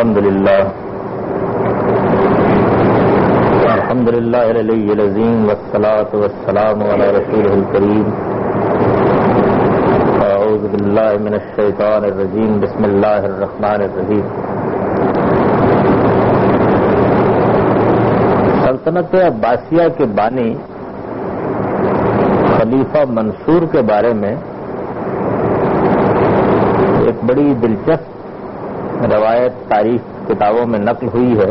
الحمد لله العلي العظيم والصلاة والسلام على رسوله الكريم. أعوذ بالله من الشيطان الرجيم. بسم الله الرحمن الرحيم. سلطنت عباسیہ کے بانی خلیفہ منصور کے بارے میں ایک بڑی دلچسپ روایت تاریخ کتابوں میں نقل ہوئی ہے.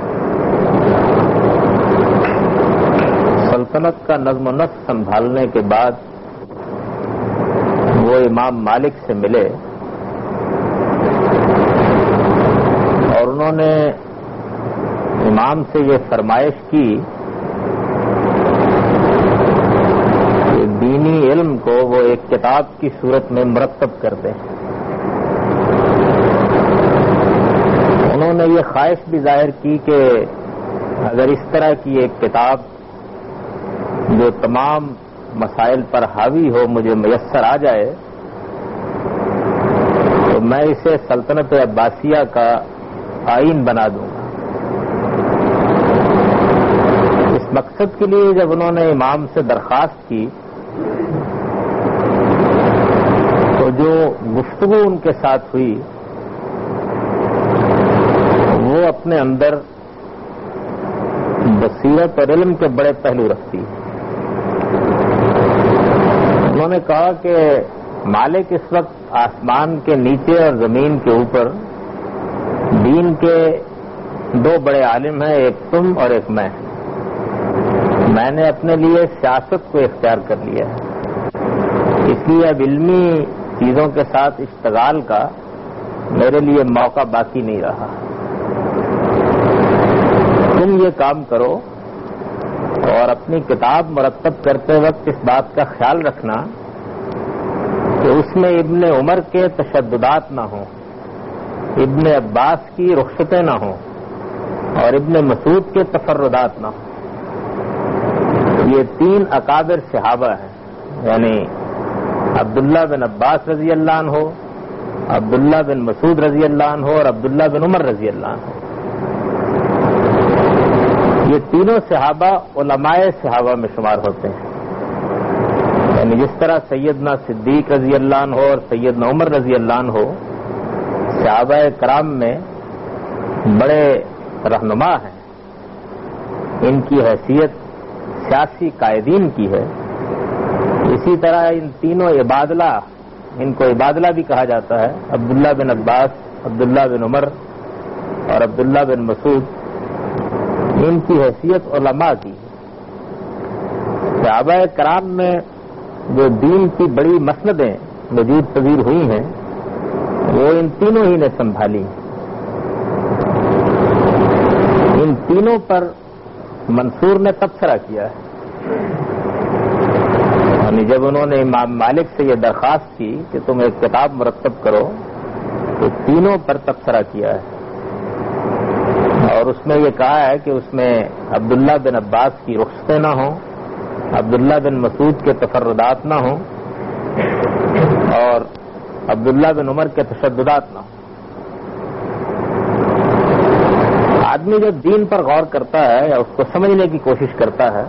سلطنت کا نظم و نسق سنبھالنے کے بعد وہ امام مالک سے ملے اور انہوں نے امام سے یہ فرمائش کی کہ دینی علم کو وہ ایک کتاب کی صورت میں مرتب کر دیں. انہوں نے یہ خواہش بھی ظاہر کی کہ اگر اس طرح کی ایک کتاب جو تمام مسائل پر حاوی ہو مجھے میسر آ جائے تو میں اسے سلطنت عباسیہ کا آئین بنا دوں گا. اس مقصد کے لیے جب انہوں نے امام سے درخواست کی تو جو گفتگو ان کے ساتھ ہوئی وہ اپنے اندر بصیرت اور علم کے بڑے پہلو رکھتی ہے. انہوں نے کہا کہ مالک اس وقت آسمان کے نیچے اور زمین کے اوپر دین کے دو بڑے عالم ہیں، ایک تم اور ایک میں. میں نے اپنے لیے سیاست کو اختیار کر لیا ہے، اس لیے اب علمی چیزوں کے ساتھ اشتغال کا میرے لیے موقع باقی نہیں رہا. تم یہ کام کرو اور اپنی کتاب مرتب کرتے وقت اس بات کا خیال رکھنا کہ اس میں ابن عمر کے تشددات نہ ہوں، ابن عباس کی رخصتیں نہ ہوں اور ابن مسعود کے تفردات نہ ہوں. یہ تین اکابر صحابہ ہیں، یعنی عبداللہ بن عباس رضی اللہ عنہ، عبداللہ بن مسعود رضی اللہ عنہ اور عبداللہ بن عمر رضی اللہ عنہ. یہ تینوں صحابہ علماء صحابہ میں شمار ہوتے ہیں. یعنی جس طرح سیدنا صدیق رضی اللہ عنہ اور سیدنا عمر رضی اللہ عنہ صحابہ کرام میں بڑے رہنما ہیں، ان کی حیثیت سیاسی قائدین کی ہے، اسی طرح ان تینوں عبادلہ، ان کو عبادلہ بھی کہا جاتا ہے، عبداللہ بن عباس، عبداللہ بن عمر اور عبداللہ بن مسعود، ان کی حیثیت علماء کی ہے. صحابہ کرام میں جو دین کی بڑی مسندیں وجود پذیر ہوئی ہیں وہ ان تینوں ہی نے سنبھالی. ان تینوں پر منصور نے تبصرہ کیا ہے. یعنی جب انہوں نے امام مالک سے یہ درخواست کی کہ تم ایک کتاب مرتب کرو تو تینوں پر تبصرہ کیا ہے اور اس میں یہ کہا ہے کہ اس میں عبداللہ بن عباس کی رخصتیں نہ ہوں، عبداللہ بن مسعود کے تفردات نہ ہوں اور عبداللہ بن عمر کے تشددات نہ ہوں. آدمی جب دین پر غور کرتا ہے یا اس کو سمجھنے کی کوشش کرتا ہے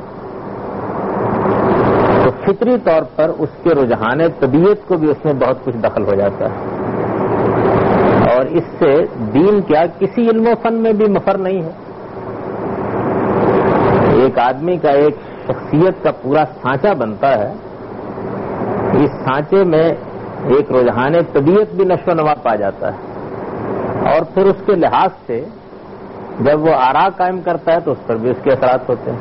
تو فطری طور پر اس کے رجحان طبیعت کو بھی اس میں بہت کچھ دخل ہو جاتا ہے اور اس سے دین کیا کسی علم و فن میں بھی مفر نہیں ہے. ایک آدمی کا ایک شخصیت کا پورا سانچہ بنتا ہے، اس سانچے میں ایک رجحان طبیعت بھی نشو و نما پا جاتا ہے اور پھر اس کے لحاظ سے جب وہ آرا قائم کرتا ہے تو اس پر بھی اس کے اثرات ہوتے ہیں.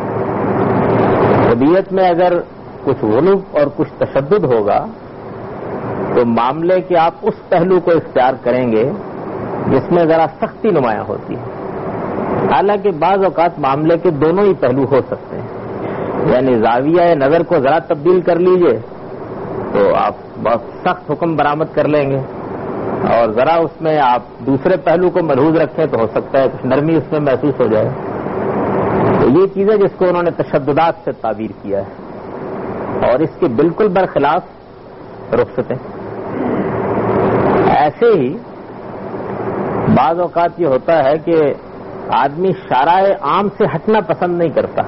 طبیعت میں اگر کچھ غلو اور کچھ تشدد ہوگا تو معاملے کے آپ اس پہلو کو اختیار کریں گے جس میں ذرا سختی نمایاں ہوتی ہے. حالانکہ بعض اوقات معاملے کے دونوں ہی پہلو ہو سکتے ہیں. یعنی زاویہ نظر کو ذرا تبدیل کر لیجئے تو آپ بہت سخت حکم برآمد کر لیں گے اور ذرا اس میں آپ دوسرے پہلو کو ملحوظ رکھیں تو ہو سکتا ہے کچھ نرمی اس میں محسوس ہو جائے. تو یہ چیز ہے جس کو انہوں نے تشددات سے تعبیر کیا ہے اور اس کے بالکل برخلاف رخصتیں. ایسے ہی بعض اوقات یہ ہوتا ہے کہ آدمی شارع عام سے ہٹنا پسند نہیں کرتا،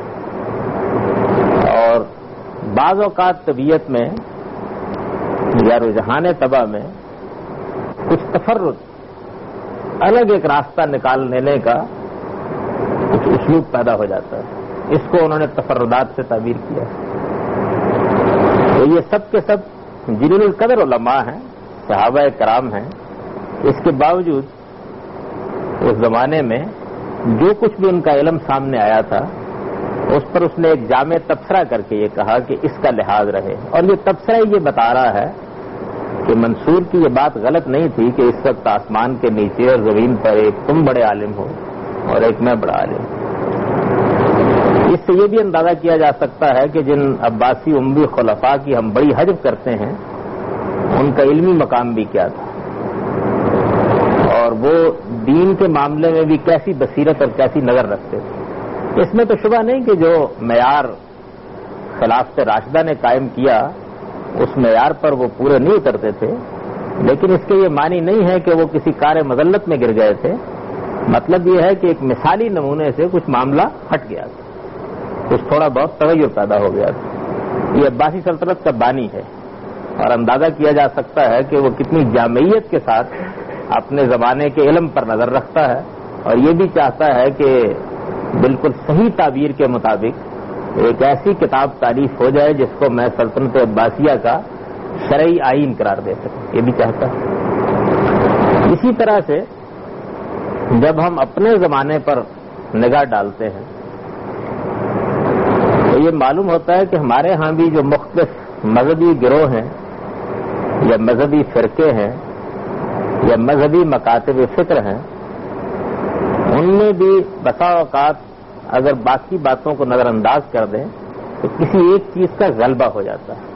اور بعض اوقات طبیعت میں یا رجحان طبع میں کچھ تفرد، الگ ایک راستہ نکال لینے کا کچھ اسلوب پیدا ہو جاتا ہے۔ اس کو انہوں نے تفردات سے تعبیر کیا۔ تو یہ سب کے سب جلیل القدر علماء ہیں، صحابہ کرام ہیں، اس کے باوجود اس زمانے میں جو کچھ بھی ان کا علم سامنے آیا تھا اس پر اس نے ایک جامع تبصرہ کر کے یہ کہا کہ اس کا لحاظ رہے، اور یہ تبصرہ یہ بتا رہا ہے کہ منصور کی یہ بات غلط نہیں تھی کہ اس وقت آسمان کے نیچے اور زمین پر ایک تم بڑے عالم ہو اور ایک میں بڑا عالم۔ اس سے یہ بھی اندازہ کیا جا سکتا ہے کہ جن عباسی اموی خلفاء کی ہم بڑی حجب کرتے ہیں ان کا علمی مقام بھی کیا تھا، اور وہ دین کے معاملے میں بھی کیسی بصیرت اور کیسی نظر رکھتے تھے۔ اس میں تو شبہ نہیں کہ جو معیار خلافت راشدہ نے قائم کیا اس معیار پر وہ پورے نہیں اترتے تھے، لیکن اس کے یہ معنی نہیں ہے کہ وہ کسی کار مذلت میں گر گئے تھے۔ مطلب یہ ہے کہ ایک مثالی نمونے سے کچھ معاملہ ہٹ گیا تھا، کچھ تھوڑا بہت تغیر پیدا ہو گیا تھا۔ یہ عباسی سلطنت کا بانی ہے، اور اندازہ کیا جا سکتا ہے کہ وہ کتنی جامعیت کے ساتھ اپنے زمانے کے علم پر نظر رکھتا ہے، اور یہ بھی چاہتا ہے کہ بالکل صحیح تعبیر کے مطابق ایک ایسی کتاب تعریف ہو جائے جس کو میں سلطنت عباسیہ کا شرعی آئین قرار دے سکوں، یہ بھی چاہتا ہے۔ اسی طرح سے جب ہم اپنے زمانے پر نگاہ ڈالتے ہیں تو یہ معلوم ہوتا ہے کہ ہمارے ہاں بھی جو مختلف مذہبی گروہ ہیں یا مذہبی فرقے ہیں یا مذہبی مکاتب فکر ہیں، ان میں بھی بسا اوقات اگر باقی باتوں کو نظر انداز کر دیں تو کسی ایک چیز کا غلبہ ہو جاتا ہے۔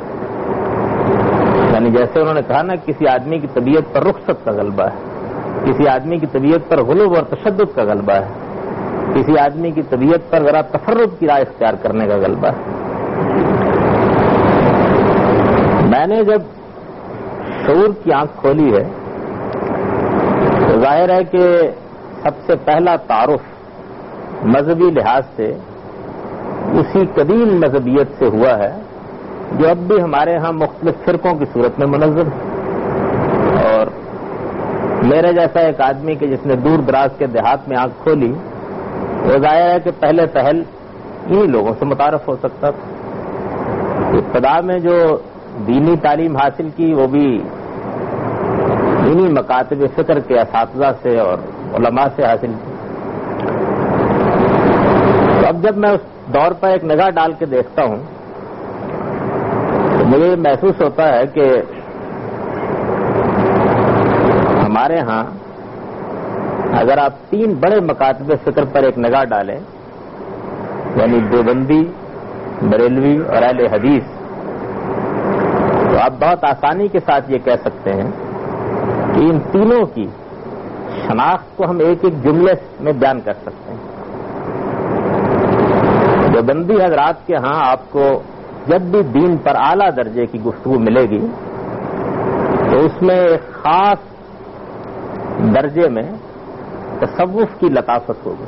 یعنی جیسے انہوں نے کہا نا، کسی آدمی کی طبیعت پر رخصت کا غلبہ ہے، کسی آدمی کی طبیعت پر غلو اور تشدد کا غلبہ ہے، کسی آدمی کی طبیعت پر ذرا تفرد کی راہ اختیار کرنے کا غلبہ ہے۔ میں نے جب شعور کی آنکھ کھولی ہے تو ظاہر ہے کہ سب سے پہلا تعارف مذہبی لحاظ سے اسی قدیم مذہبیت سے ہوا ہے جو اب بھی ہمارے ہاں مختلف فرقوں کی صورت میں منظم ہے۔ اور میرے جیسا ایک آدمی کہ جس نے دور دراز کے دیہات میں آنکھ کھولی، وہ ظاہر ہے کہ پہلے پہل انہی لوگوں سے متعارف ہو سکتا تھا۔ ابتدا میں جو دینی تعلیم حاصل کی وہ بھی انہی مکاتب فکر کے اساتذہ سے اور علماء سے حاصل کی۔ تو اب جب میں اس دور پر ایک نگاہ ڈال کے دیکھتا ہوں تو مجھے محسوس ہوتا ہے کہ ہمارے ہاں اگر آپ 3 بڑے مکاتب فکر پر ایک نگاہ ڈالیں، یعنی دیوبندی، بریلوی اور اہل حدیث، تو آپ بہت آسانی کے ساتھ یہ کہہ سکتے ہیں کہ ان تینوں کی شناخت کو ہم ایک ایک جملے میں بیان کر سکتے ہیں۔ دیوبندی حضرات کے ہاں آپ کو جب بھی دین پر اعلیٰ درجے کی گفتگو ملے گی تو اس میں ایک خاص درجے میں تصوف کی لطافت ہوگی،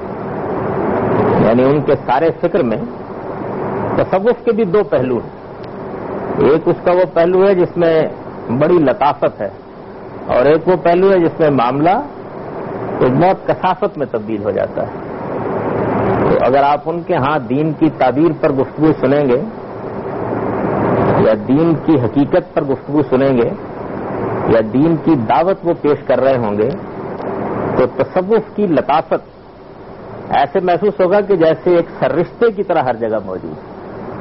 یعنی ان کے سارے فکر میں تصوف کے بھی 2 پہلو ہیں۔ ایک اس کا وہ پہلو ہے جس میں بڑی لطافت ہے، اور ایک وہ پہلو ہے جس میں معاملہ ایک بہت کثافت میں تبدیل ہو جاتا ہے۔ تو اگر آپ ان کے ہاں دین کی تعبیر پر گفتگو سنیں گے یا دین کی حقیقت پر گفتگو سنیں گے یا دین کی دعوت وہ پیش کر رہے ہوں گے تو تصوف کی لطافت ایسے محسوس ہوگا کہ جیسے ایک سررشتے کی طرح ہر جگہ موجود ہے۔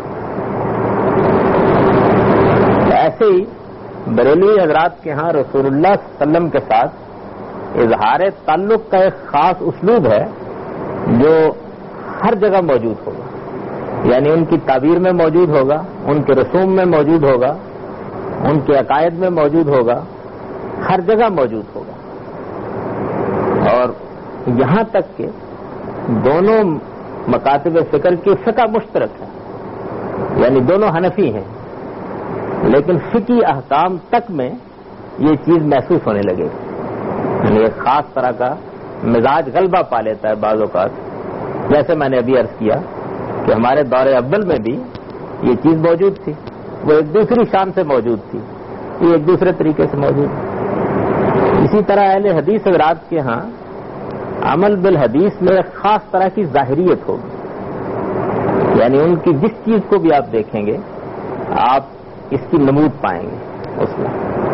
ایسے ہی بریلوی حضرات کے ہاں رسول اللہ صلی اللہ علیہ وسلم کے ساتھ اظہار تعلق کا ایک خاص اسلوب ہے جو ہر جگہ موجود ہوگا، یعنی ان کی تعبیر میں موجود ہوگا، ان کے رسوم میں موجود ہوگا، ان کے عقائد میں موجود ہوگا، ہر جگہ موجود ہوگا۔ اور یہاں تک کہ دونوں مکاتب فکر کی فقہ مشترک ہے، یعنی دونوں حنفی ہیں، لیکن فقہی احکام تک میں یہ چیز محسوس ہونے لگے گی۔ یعنی ایک خاص طرح کا مزاج غلبہ پا لیتا ہے بعض اوقات. جیسے میں نے ابھی عرض کیا کہ ہمارے دور اول میں بھی یہ چیز موجود تھی, وہ ایک دوسری شان سے موجود تھی, یہ ایک دوسرے طریقے سے موجود تھی. اسی طرح اہل حدیث حضرات کے ہاں عمل بالحدیث میں ایک خاص طرح کی ظاہریت ہوگی, یعنی ان کی جس چیز کو بھی آپ دیکھیں گے آپ اس کی نمود پائیں گے اس میں.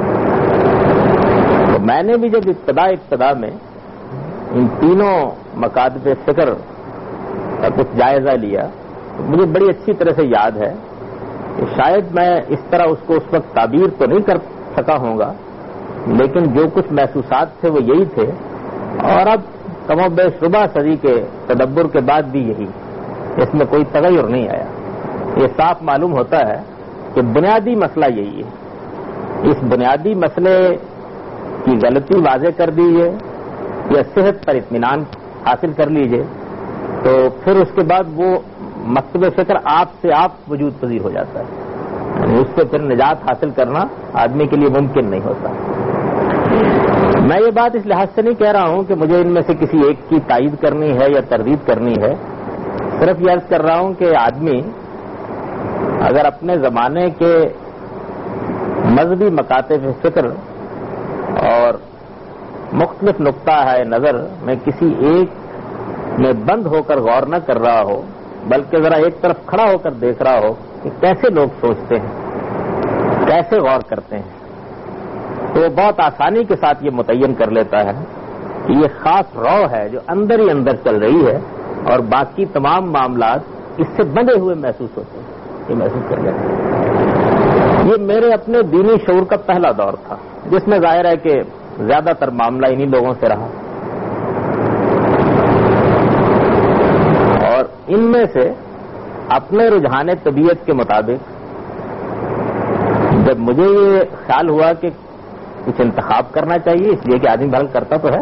تو میں نے بھی جب ابتدا میں ان تینوں مکاتب فکر کا کچھ جائزہ لیا تو مجھے بڑی اچھی طرح سے یاد ہے کہ شاید میں اس طرح اس کو اس وقت تعبیر تو نہیں کر سکا ہوں گا, لیکن جو کچھ محسوسات تھے وہ یہی تھے, اور اب کم و بیش ربع صدی کے تدبر کے بعد بھی یہی, اس میں کوئی تغیر نہیں آیا. یہ صاف معلوم ہوتا ہے کہ بنیادی مسئلہ یہی ہے. اس بنیادی مسئلے کی غلطی واضح کر دیجیے یا صحت پر اطمینان حاصل کر لیجیے تو پھر اس کے بعد وہ مکتب فکر آپ سے آپ وجود پذیر ہو جاتا ہے, یعنی اس سے پھر نجات حاصل کرنا آدمی کے لیے ممکن نہیں ہوتا. میں یہ بات اس لحاظ سے نہیں کہہ رہا ہوں کہ مجھے ان میں سے کسی ایک کی تائید کرنی ہے یا تردید کرنی ہے, صرف یہ عرض کر رہا ہوں کہ آدمی اگر اپنے زمانے کے مذہبی مکاتب فکر اور مختلف نقطہ ہے نظر میں کسی ایک میں بند ہو کر غور نہ کر رہا ہو, بلکہ ذرا ایک طرف کھڑا ہو کر دیکھ رہا ہو کہ کیسے لوگ سوچتے ہیں, کیسے غور کرتے ہیں, تو وہ بہت آسانی کے ساتھ یہ متعین کر لیتا ہے کہ یہ خاص رو ہے جو اندر ہی اندر چل رہی ہے اور باقی تمام معاملات اس سے بندھے ہوئے محسوس ہوتے ہیں. یہ محسوس کر لیتے ہیں. یہ میرے اپنے دینی شعور کا پہلا دور تھا جس میں ظاہر ہے کہ زیادہ تر معاملہ انہی لوگوں سے رہا, اور ان میں سے اپنے رجحان طبیعت کے مطابق جب مجھے یہ خیال ہوا کہ کچھ انتخاب کرنا چاہیے, اس لیے کہ آدمی بھل کرتا تو ہے,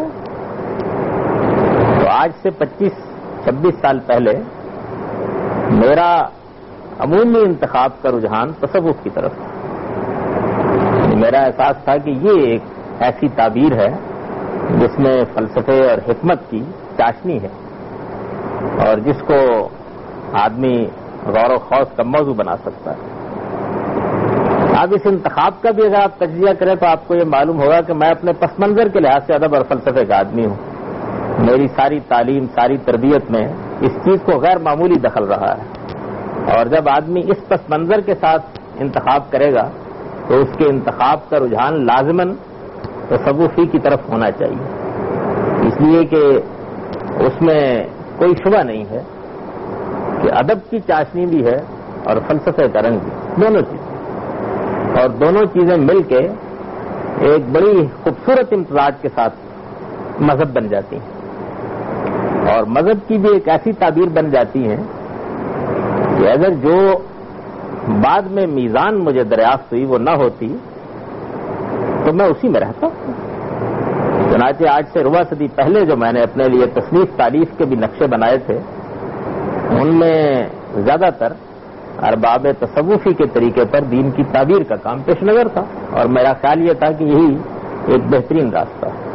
تو آج سے 25-26 سال پہلے میرا عمومی انتخاب کا رجحان تصوف کی طرف تھا. میرا احساس تھا کہ یہ ایک ایسی تعبیر ہے جس میں فلسفے اور حکمت کی چاشنی ہے اور جس کو آدمی غور و خوض کا موضوع بنا سکتا ہے. اب اس انتخاب کا بھی اگر آپ تجزیہ کریں تو آپ کو یہ معلوم ہوگا کہ میں اپنے پس منظر کے لحاظ سے ادب اور فلسفے کا آدمی ہوں. میری ساری تعلیم, ساری تربیت میں اس چیز کو غیر معمولی دخل رہا ہے, اور جب آدمی اس پس منظر کے ساتھ انتخاب کرے گا تو اس کے انتخاب کا رجحان لازماً تصوفی کی طرف ہونا چاہیے, اس لیے کہ اس میں کوئی شبہ نہیں ہے کہ ادب کی چاشنی بھی ہے اور فلسفے کا رنگ بھی, دونوں چیزیں, اور دونوں چیزیں مل کے ایک بڑی خوبصورت امتزاج کے ساتھ مذہب بن جاتی ہیں, اور مذہب کی بھی ایک ایسی تعبیر بن جاتی ہے کہ اگر جو بعد میں میزان مجھے دریافت ہوئی وہ نہ ہوتی تو میں اسی میں رہتا. چنانچہ آج سے ربع صدی پہلے جو میں نے اپنے لیے تصنیف تالیف کے بھی نقشے بنائے تھے ان میں زیادہ تر ارباب تصوفی کے طریقے پر دین کی تعبیر کا کام پیش نظر تھا, اور میرا خیال یہ تھا کہ یہی ایک بہترین راستہ ہے.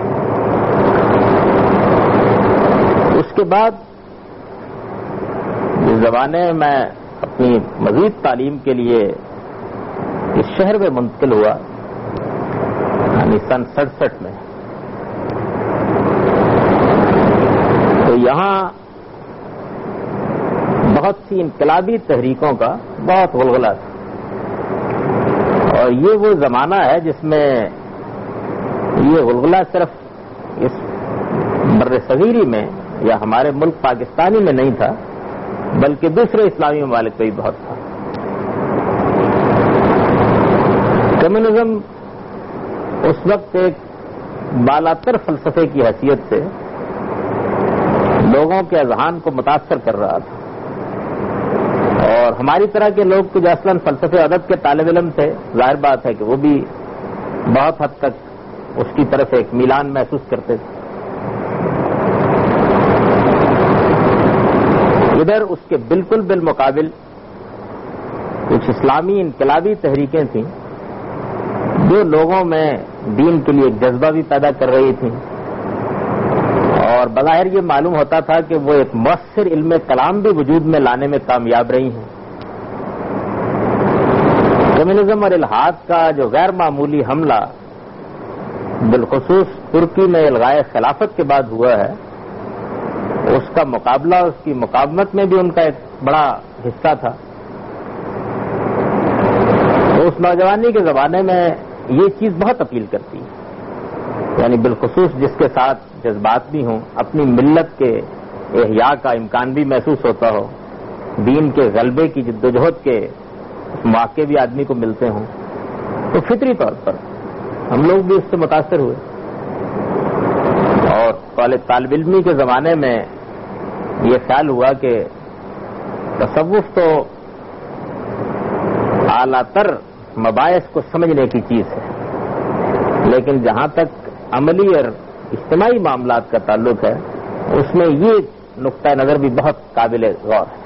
اس کے بعد جس زمانے میں اپنی مزید تعلیم کے لیے اس شہر میں منتقل ہوا, یعنی سن 67 میں, تو یہاں بہت سی انقلابی تحریکوں کا بہت غلغلہ تھا, اور یہ وہ زمانہ ہے جس میں یہ غلغلہ صرف اس بر صغیری میں یا ہمارے ملک پاکستانی میں نہیں تھا بلکہ دوسرے اسلامی ممالک میں بھی بہت تھا. کمیونزم اس وقت ایک بالاتر فلسفے کی حیثیت سے لوگوں کے اذہان کو متاثر کر رہا تھا, اور ہماری طرح کے لوگ جو اصلاً فلسفے ادب کے طالب علم تھے, ظاہر بات ہے کہ وہ بھی بہت حد تک اس کی طرف ایک میلان محسوس کرتے تھے. ادھر اس کے بالکل بالمقابل کچھ اسلامی انقلابی تحریکیں تھیں جو لوگوں میں دین کے لیے جذبہ بھی پیدا کر رہی تھیں، اور بظاہر یہ معلوم ہوتا تھا کہ وہ ایک مؤثر علم کلام بھی وجود میں لانے میں کامیاب رہی ہیں۔ کمیونزم اور الحاد کا جو غیر معمولی حملہ بالخصوص ترکی میں الغائے خلافت کے بعد ہوا ہے، اس کا مقابلہ، اس کی مقاومت میں بھی ان کا ایک بڑا حصہ تھا۔ تو اس نوجوانی کے زمانے میں یہ چیز بہت اپیل کرتی ہے، یعنی بالخصوص جس کے ساتھ جذبات بھی ہوں، اپنی ملت کے احیاء کا امکان بھی محسوس ہوتا ہو، دین کے غلبے کی جدوجہد کے مواقع بھی آدمی کو ملتے ہوں، تو فطری طور پر ہم لوگ بھی اس سے متاثر ہوئے۔ اور طالب علمی کے زمانے میں یہ خیال ہوا کہ تصوف تو اعلیٰ تر مباحث کو سمجھنے کی چیز ہے، لیکن جہاں تک عملی اور اجتماعی معاملات کا تعلق ہے، اس میں یہ نقطہ نظر بھی بہت قابل غور ہے۔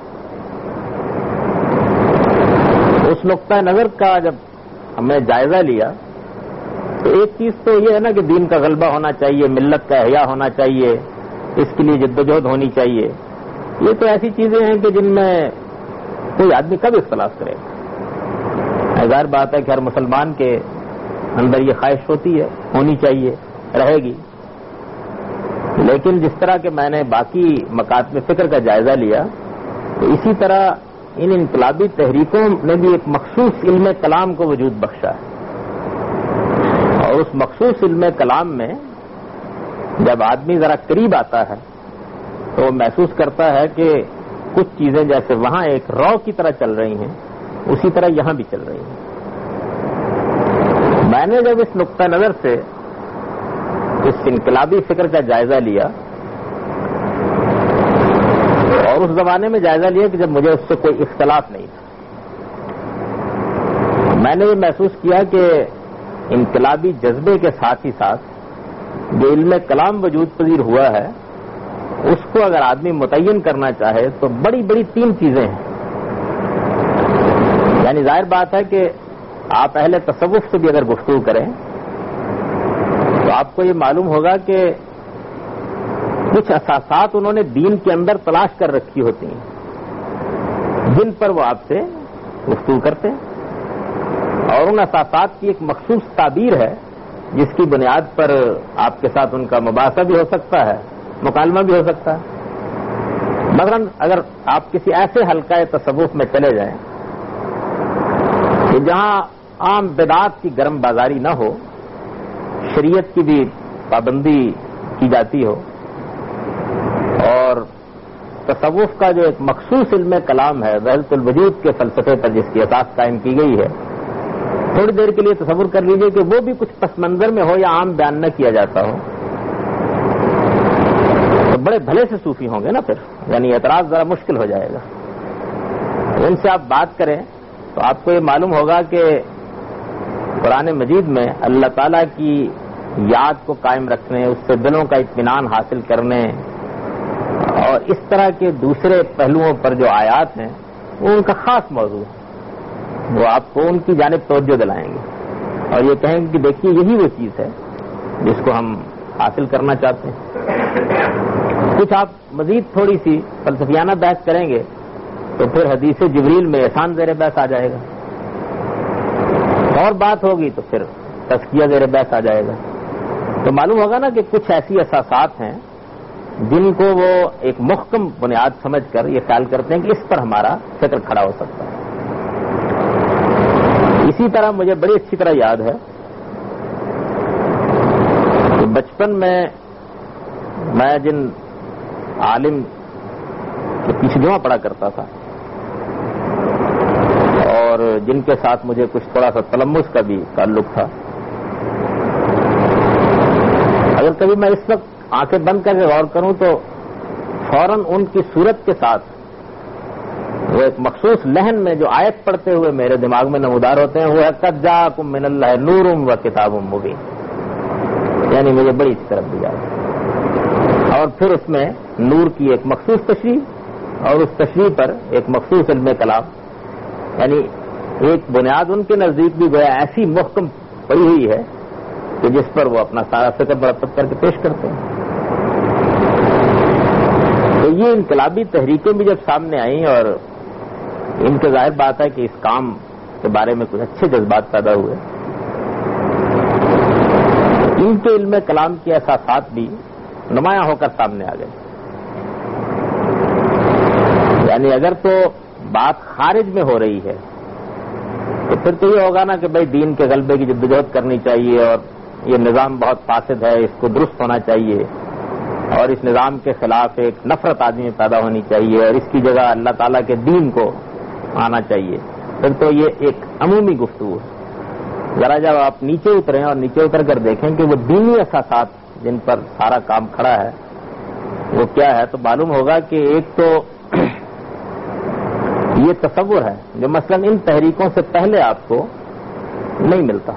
اس نقطہ نظر کا جب ہم نے جائزہ لیا تو ایک چیز تو یہ ہے نا کہ دین کا غلبہ ہونا چاہیے، ملت کا احیاء ہونا چاہیے، اس کے لیے جدوجہد ہونی چاہیے۔ یہ تو ایسی چیزیں ہیں کہ جن میں کوئی آدمی کب اختلاف کرے گا۔ ظاہر بات ہے کہ ہر مسلمان کے اندر یہ خواہش ہوتی ہے، ہونی چاہیے، رہے گی۔ لیکن جس طرح کہ میں نے باقی مکاتب فکر کا جائزہ لیا، تو اسی طرح ان انقلابی تحریکوں نے بھی ایک مخصوص علم کلام کو وجود بخشا ہے، اور اس مخصوص علم کلام میں جب آدمی ذرا قریب آتا ہے تو وہ محسوس کرتا ہے کہ کچھ چیزیں جیسے وہاں ایک رو کی طرح چل رہی ہیں، اسی طرح یہاں بھی چل رہی ہیں۔ میں نے جب اس نقطہ نظر سے اس انقلابی فکر کا جائزہ لیا، اور اس زمانے میں جائزہ لیا کہ جب مجھے اس سے کوئی اختلاف نہیں تھا، میں نے یہ محسوس کیا کہ انقلابی جذبے کے ساتھ ہی ساتھ جو علم کلام وجود پذیر ہوا ہے، اس کو اگر آدمی متعین کرنا چاہے تو بڑی بڑی تین چیزیں ہیں۔ یعنی ظاہر بات ہے کہ آپ اہل تصوف سے بھی اگر گفتگو کریں تو آپ کو یہ معلوم ہوگا کہ کچھ اساسات انہوں نے دین کے اندر تلاش کر رکھی ہوتی ہیں، جن پر وہ آپ سے گفتگو کرتے ہیں، اور ان اساسات کی ایک مخصوص تعبیر ہے جس کی بنیاد پر آپ کے ساتھ ان کا مباحثہ بھی ہو سکتا ہے، مکالمہ بھی ہو سکتا ہے۔ مثلا اگر آپ کسی ایسے حلقہ تصوف میں چلے جائیں کہ جہاں عام بدعات کی گرم بازاری نہ ہو، شریعت کی بھی پابندی کی جاتی ہو، اور تصوف کا جو ایک مخصوص علم کلام ہے وحدت الوجود کے فلسفے پر جس کی اساس قائم کی گئی ہے، تھوڑی دیر کے لیے تصور کر لیجئے کہ وہ بھی کچھ پس منظر میں ہو یا عام بیان نہ کیا جاتا ہو، تو بڑے بھلے سے صوفی ہوں گے نا پھر، یعنی اعتراض ذرا مشکل ہو جائے گا۔ ان سے آپ بات کریں تو آپ کو یہ معلوم ہوگا کہ قرآن مجید میں اللہ تعالیٰ کی یاد کو قائم رکھنے، اس سے دلوں کا اطمینان حاصل کرنے اور اس طرح کے دوسرے پہلوؤں پر جو آیات ہیں وہ ان کا خاص موضوع ہے، وہ آپ کو ان کی جانب توجہ دلائیں گے اور یہ کہیں گے کہ دیکھیے یہی وہ چیز ہے جس کو ہم حاصل کرنا چاہتے ہیں۔ کچھ آپ مزید تھوڑی سی فلسفیانہ بحث کریں گے تو پھر حدیث جبریل میں احسان زیر بحث آ جائے گا، اور بات ہوگی تو پھر تزکیہ زیر بحث آ جائے گا۔ تو معلوم ہوگا نا کہ کچھ ایسی اساسات ہیں جن کو وہ ایک محکم بنیاد سمجھ کر یہ خیال کرتے ہیں کہ اس پر ہمارا فکر کھڑا ہو سکتا ہے۔ اسی طرح مجھے بڑی اچھی طرح یاد ہے کہ بچپن میں جن عالم کے پیچھے جمع پڑا کرتا تھا اور جن کے ساتھ مجھے کچھ تھوڑا سا تلمس کا بھی تعلق تھا، اگر کبھی میں اس وقت آنکھیں بند کر کے غور کروں تو فوراً ان کی صورت کے ساتھ وہ ایک مخصوص لہن میں جو آیت پڑھتے ہوئے میرے دماغ میں نمودار ہوتے ہیں وہ ہے قد جاءکم من اللہ نور و کتاب مبین، یعنی مجھے بڑی اچھی طرف دی جائے، اور پھر اس میں نور کی ایک مخصوص تشریح اور اس تشریح پر ایک مخصوص علم کلام، یعنی ایک بنیاد ان کے نزدیک بھی گویا ایسی محکم پڑی ہوئی ہے کہ جس پر وہ اپنا سارا فکر مرتب کر کے پیش کرتے ہیں. تو یہ انقلابی تحریکیں بھی جب سامنے آئیں اور ان کے ظاہر بات ہے کہ اس کام کے بارے میں کچھ اچھے جذبات پیدا ہوئے. ان کے علم کلام کے احساسات بھی نمایاں ہو کر سامنے آ گئے. یعنی اگر تو بات خارج میں ہو رہی ہے تو پھر تو یہ ہوگا نا کہ بھائی دین کے غلبے کی جدوجہد کرنی چاہیے اور یہ نظام بہت فاسد ہے، اس کو درست ہونا چاہیے اور اس نظام کے خلاف ایک نفرت آدمی میں پیدا ہونی چاہیے اور اس کی جگہ اللہ تعالیٰ کے دین کو آنا چاہیے. پھر تو یہ ایک عمومی گفتگو ہے. ذرا جب آپ نیچے اتریں اور نیچے اتر کر دیکھیں کہ وہ دینی احساسات جن پر سارا کام کھڑا ہے وہ کیا ہے تو معلوم ہوگا کہ ایک تو یہ تصور ہے جو مثلا ان تحریکوں سے پہلے آپ کو نہیں ملتا،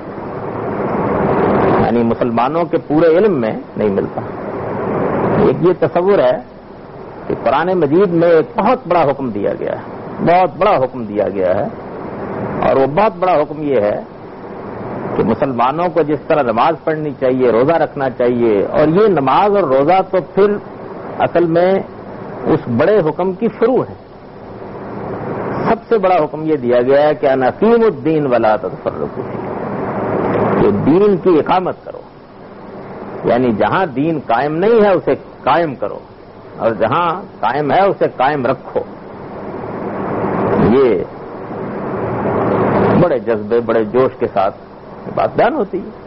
یعنی مسلمانوں کے پورے علم میں نہیں ملتا. ایک یہ تصور ہے کہ قرآن مجید میں ایک بہت بڑا حکم دیا گیا ہے، بہت بڑا حکم دیا گیا ہے، اور وہ بہت بڑا حکم یہ ہے کہ مسلمانوں کو جس طرح نماز پڑھنی چاہیے، روزہ رکھنا چاہیے، اور یہ نماز اور روزہ تو پھر اصل میں اس بڑے حکم کی فروع ہے. سب سے بڑا حکم یہ دیا گیا ہے کہ انقیم الدین ولا تتفرقوا فیہ، کہ دین کی اقامت کرو، یعنی جہاں دین قائم نہیں ہے اسے قائم کرو اور جہاں قائم ہے اسے قائم رکھو. یہ بڑے جذبے بڑے جوش کے ساتھ بات بیان ہوتی ہے.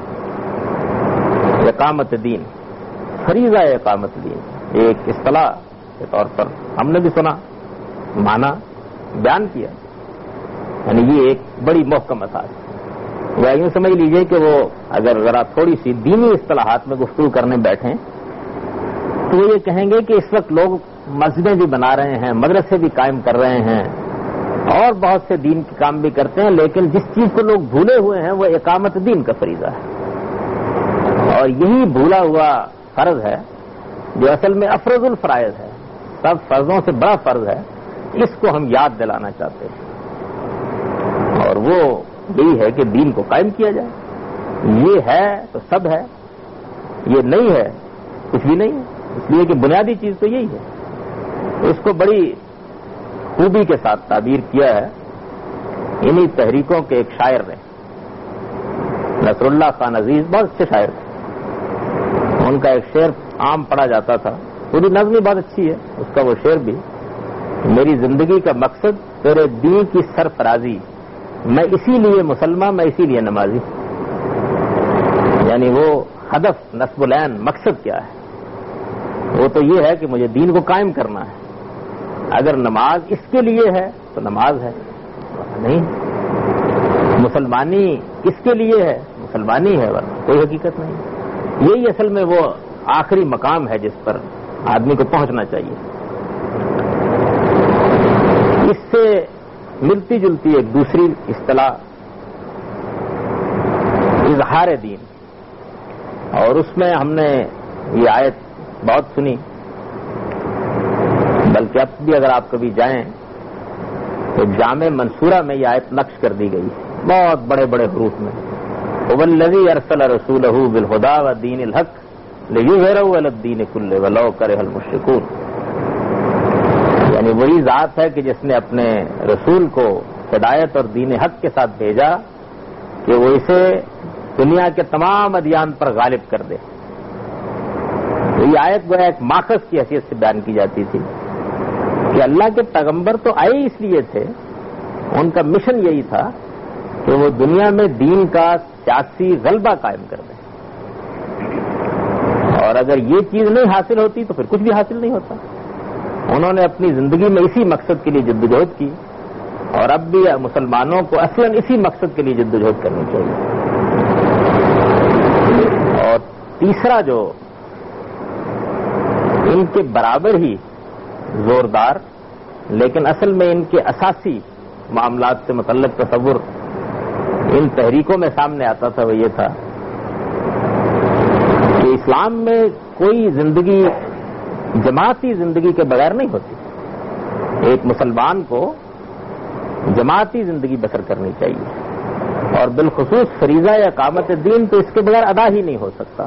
اقامت دین، فریضہ اقامت دین، ایک اصطلاح کے طور پر ہم نے بھی سنا، مانا، بیان کیا، یعنی یہ ایک بڑی محکم اساس ہے. یا یوں سمجھ لیجئے کہ وہ اگر ذرا تھوڑی سی دینی اصطلاحات میں گفتگو کرنے بیٹھیں تو وہ یہ کہیں گے کہ اس وقت لوگ مسجدیں بھی بنا رہے ہیں، مدرسے بھی قائم کر رہے ہیں اور بہت سے دین کے کام بھی کرتے ہیں، لیکن جس چیز کو لوگ بھولے ہوئے ہیں وہ اقامت دین کا فریضہ ہے. اور یہی بھولا ہوا فرض ہے جو اصل میں افرض الفرائض ہے، سب فرضوں سے بڑا فرض ہے. اس کو ہم یاد دلانا چاہتے ہیں اور وہ یہی ہے کہ دین کو قائم کیا جائے. یہ ہے تو سب ہے، یہ نہیں ہے کچھ بھی نہیں ہے، اس لیے کہ بنیادی چیز تو یہی ہے. اس کو بڑی خوبی کے ساتھ تعبیر کیا ہے انہی تحریکوں کے ایک شاعر نے، نصر اللہ خان عزیز، بہت اچھے شاعر تھے. ان کا ایک شعر عام پڑھا جاتا تھا، پوری نظم ہی بہت اچھی ہے اس کا وہ شعر بھی، میری زندگی کا مقصد تیرے دین کی سرفرازی، میں اسی لیے مسلمان، میں اسی لیے نمازی. یعنی وہ ہدف نصب العین مقصد کیا ہے؟ وہ تو یہ ہے کہ مجھے دین کو قائم کرنا ہے. اگر نماز اس کے لیے ہے تو نماز ہے، نہیں. مسلمانی اس کے لیے ہے، مسلمانی ہے، ورنہ کوئی حقیقت نہیں. یہی اصل میں وہ آخری مقام ہے جس پر آدمی کو پہنچنا چاہیے. اس سے ملتی جلتی ایک دوسری اصطلاح اظہار دین، اور اس میں ہم نے یہ آیت بہت سنی، بلکہ اب بھی اگر آپ کبھی جائیں تو جامع منصورہ میں یہ آیت نقش کر دی گئی بہت بڑے بڑے حروف میں، وَالَّذِي أَرْسَلَ رَسُولَهُ بِالْهُدَىٰ وَدِينِ الْحَقِّ لِيُظْهِرَهُ عَلَى الدِّينِ كُلِّهِ وَلَوْ كَرِهَ الْمُشْرِكُونَ. یعنی وہی ذات ہے کہ جس نے اپنے رسول کو ہدایت اور دین حق کے ساتھ بھیجا کہ وہ اسے دنیا کے تمام ادیان پر غالب کر دے. یہ آیت گویا ایک ماخذ کی حیثیت سے بیان کی جاتی تھی کہ اللہ کے پیغمبر تو آئے اس لیے تھے، ان کا مشن یہی تھا کہ وہ دنیا میں دین کا سیاسی غلبہ قائم کر دیں، اور اگر یہ چیز نہیں حاصل ہوتی تو پھر کچھ بھی حاصل نہیں ہوتا. انہوں نے اپنی زندگی میں اسی مقصد کے لیے جدوجہد کی، اور اب بھی مسلمانوں کو اصلاً اسی مقصد کے لیے جدوجہد کرنی چاہیے. اور تیسرا جو ان کے برابر ہی زوردار لیکن اصل میں ان کے اساسی معاملات سے متعلق تصور ان تحریکوں میں سامنے آتا تھا وہ یہ تھا کہ اسلام میں کوئی زندگی جماعتی زندگی کے بغیر نہیں ہوتی. ایک مسلمان کو جماعتی زندگی بسر کرنی چاہیے. اور بالخصوص فریضہ یا اقامت دین تو اس کے بغیر ادا ہی نہیں ہو سکتا.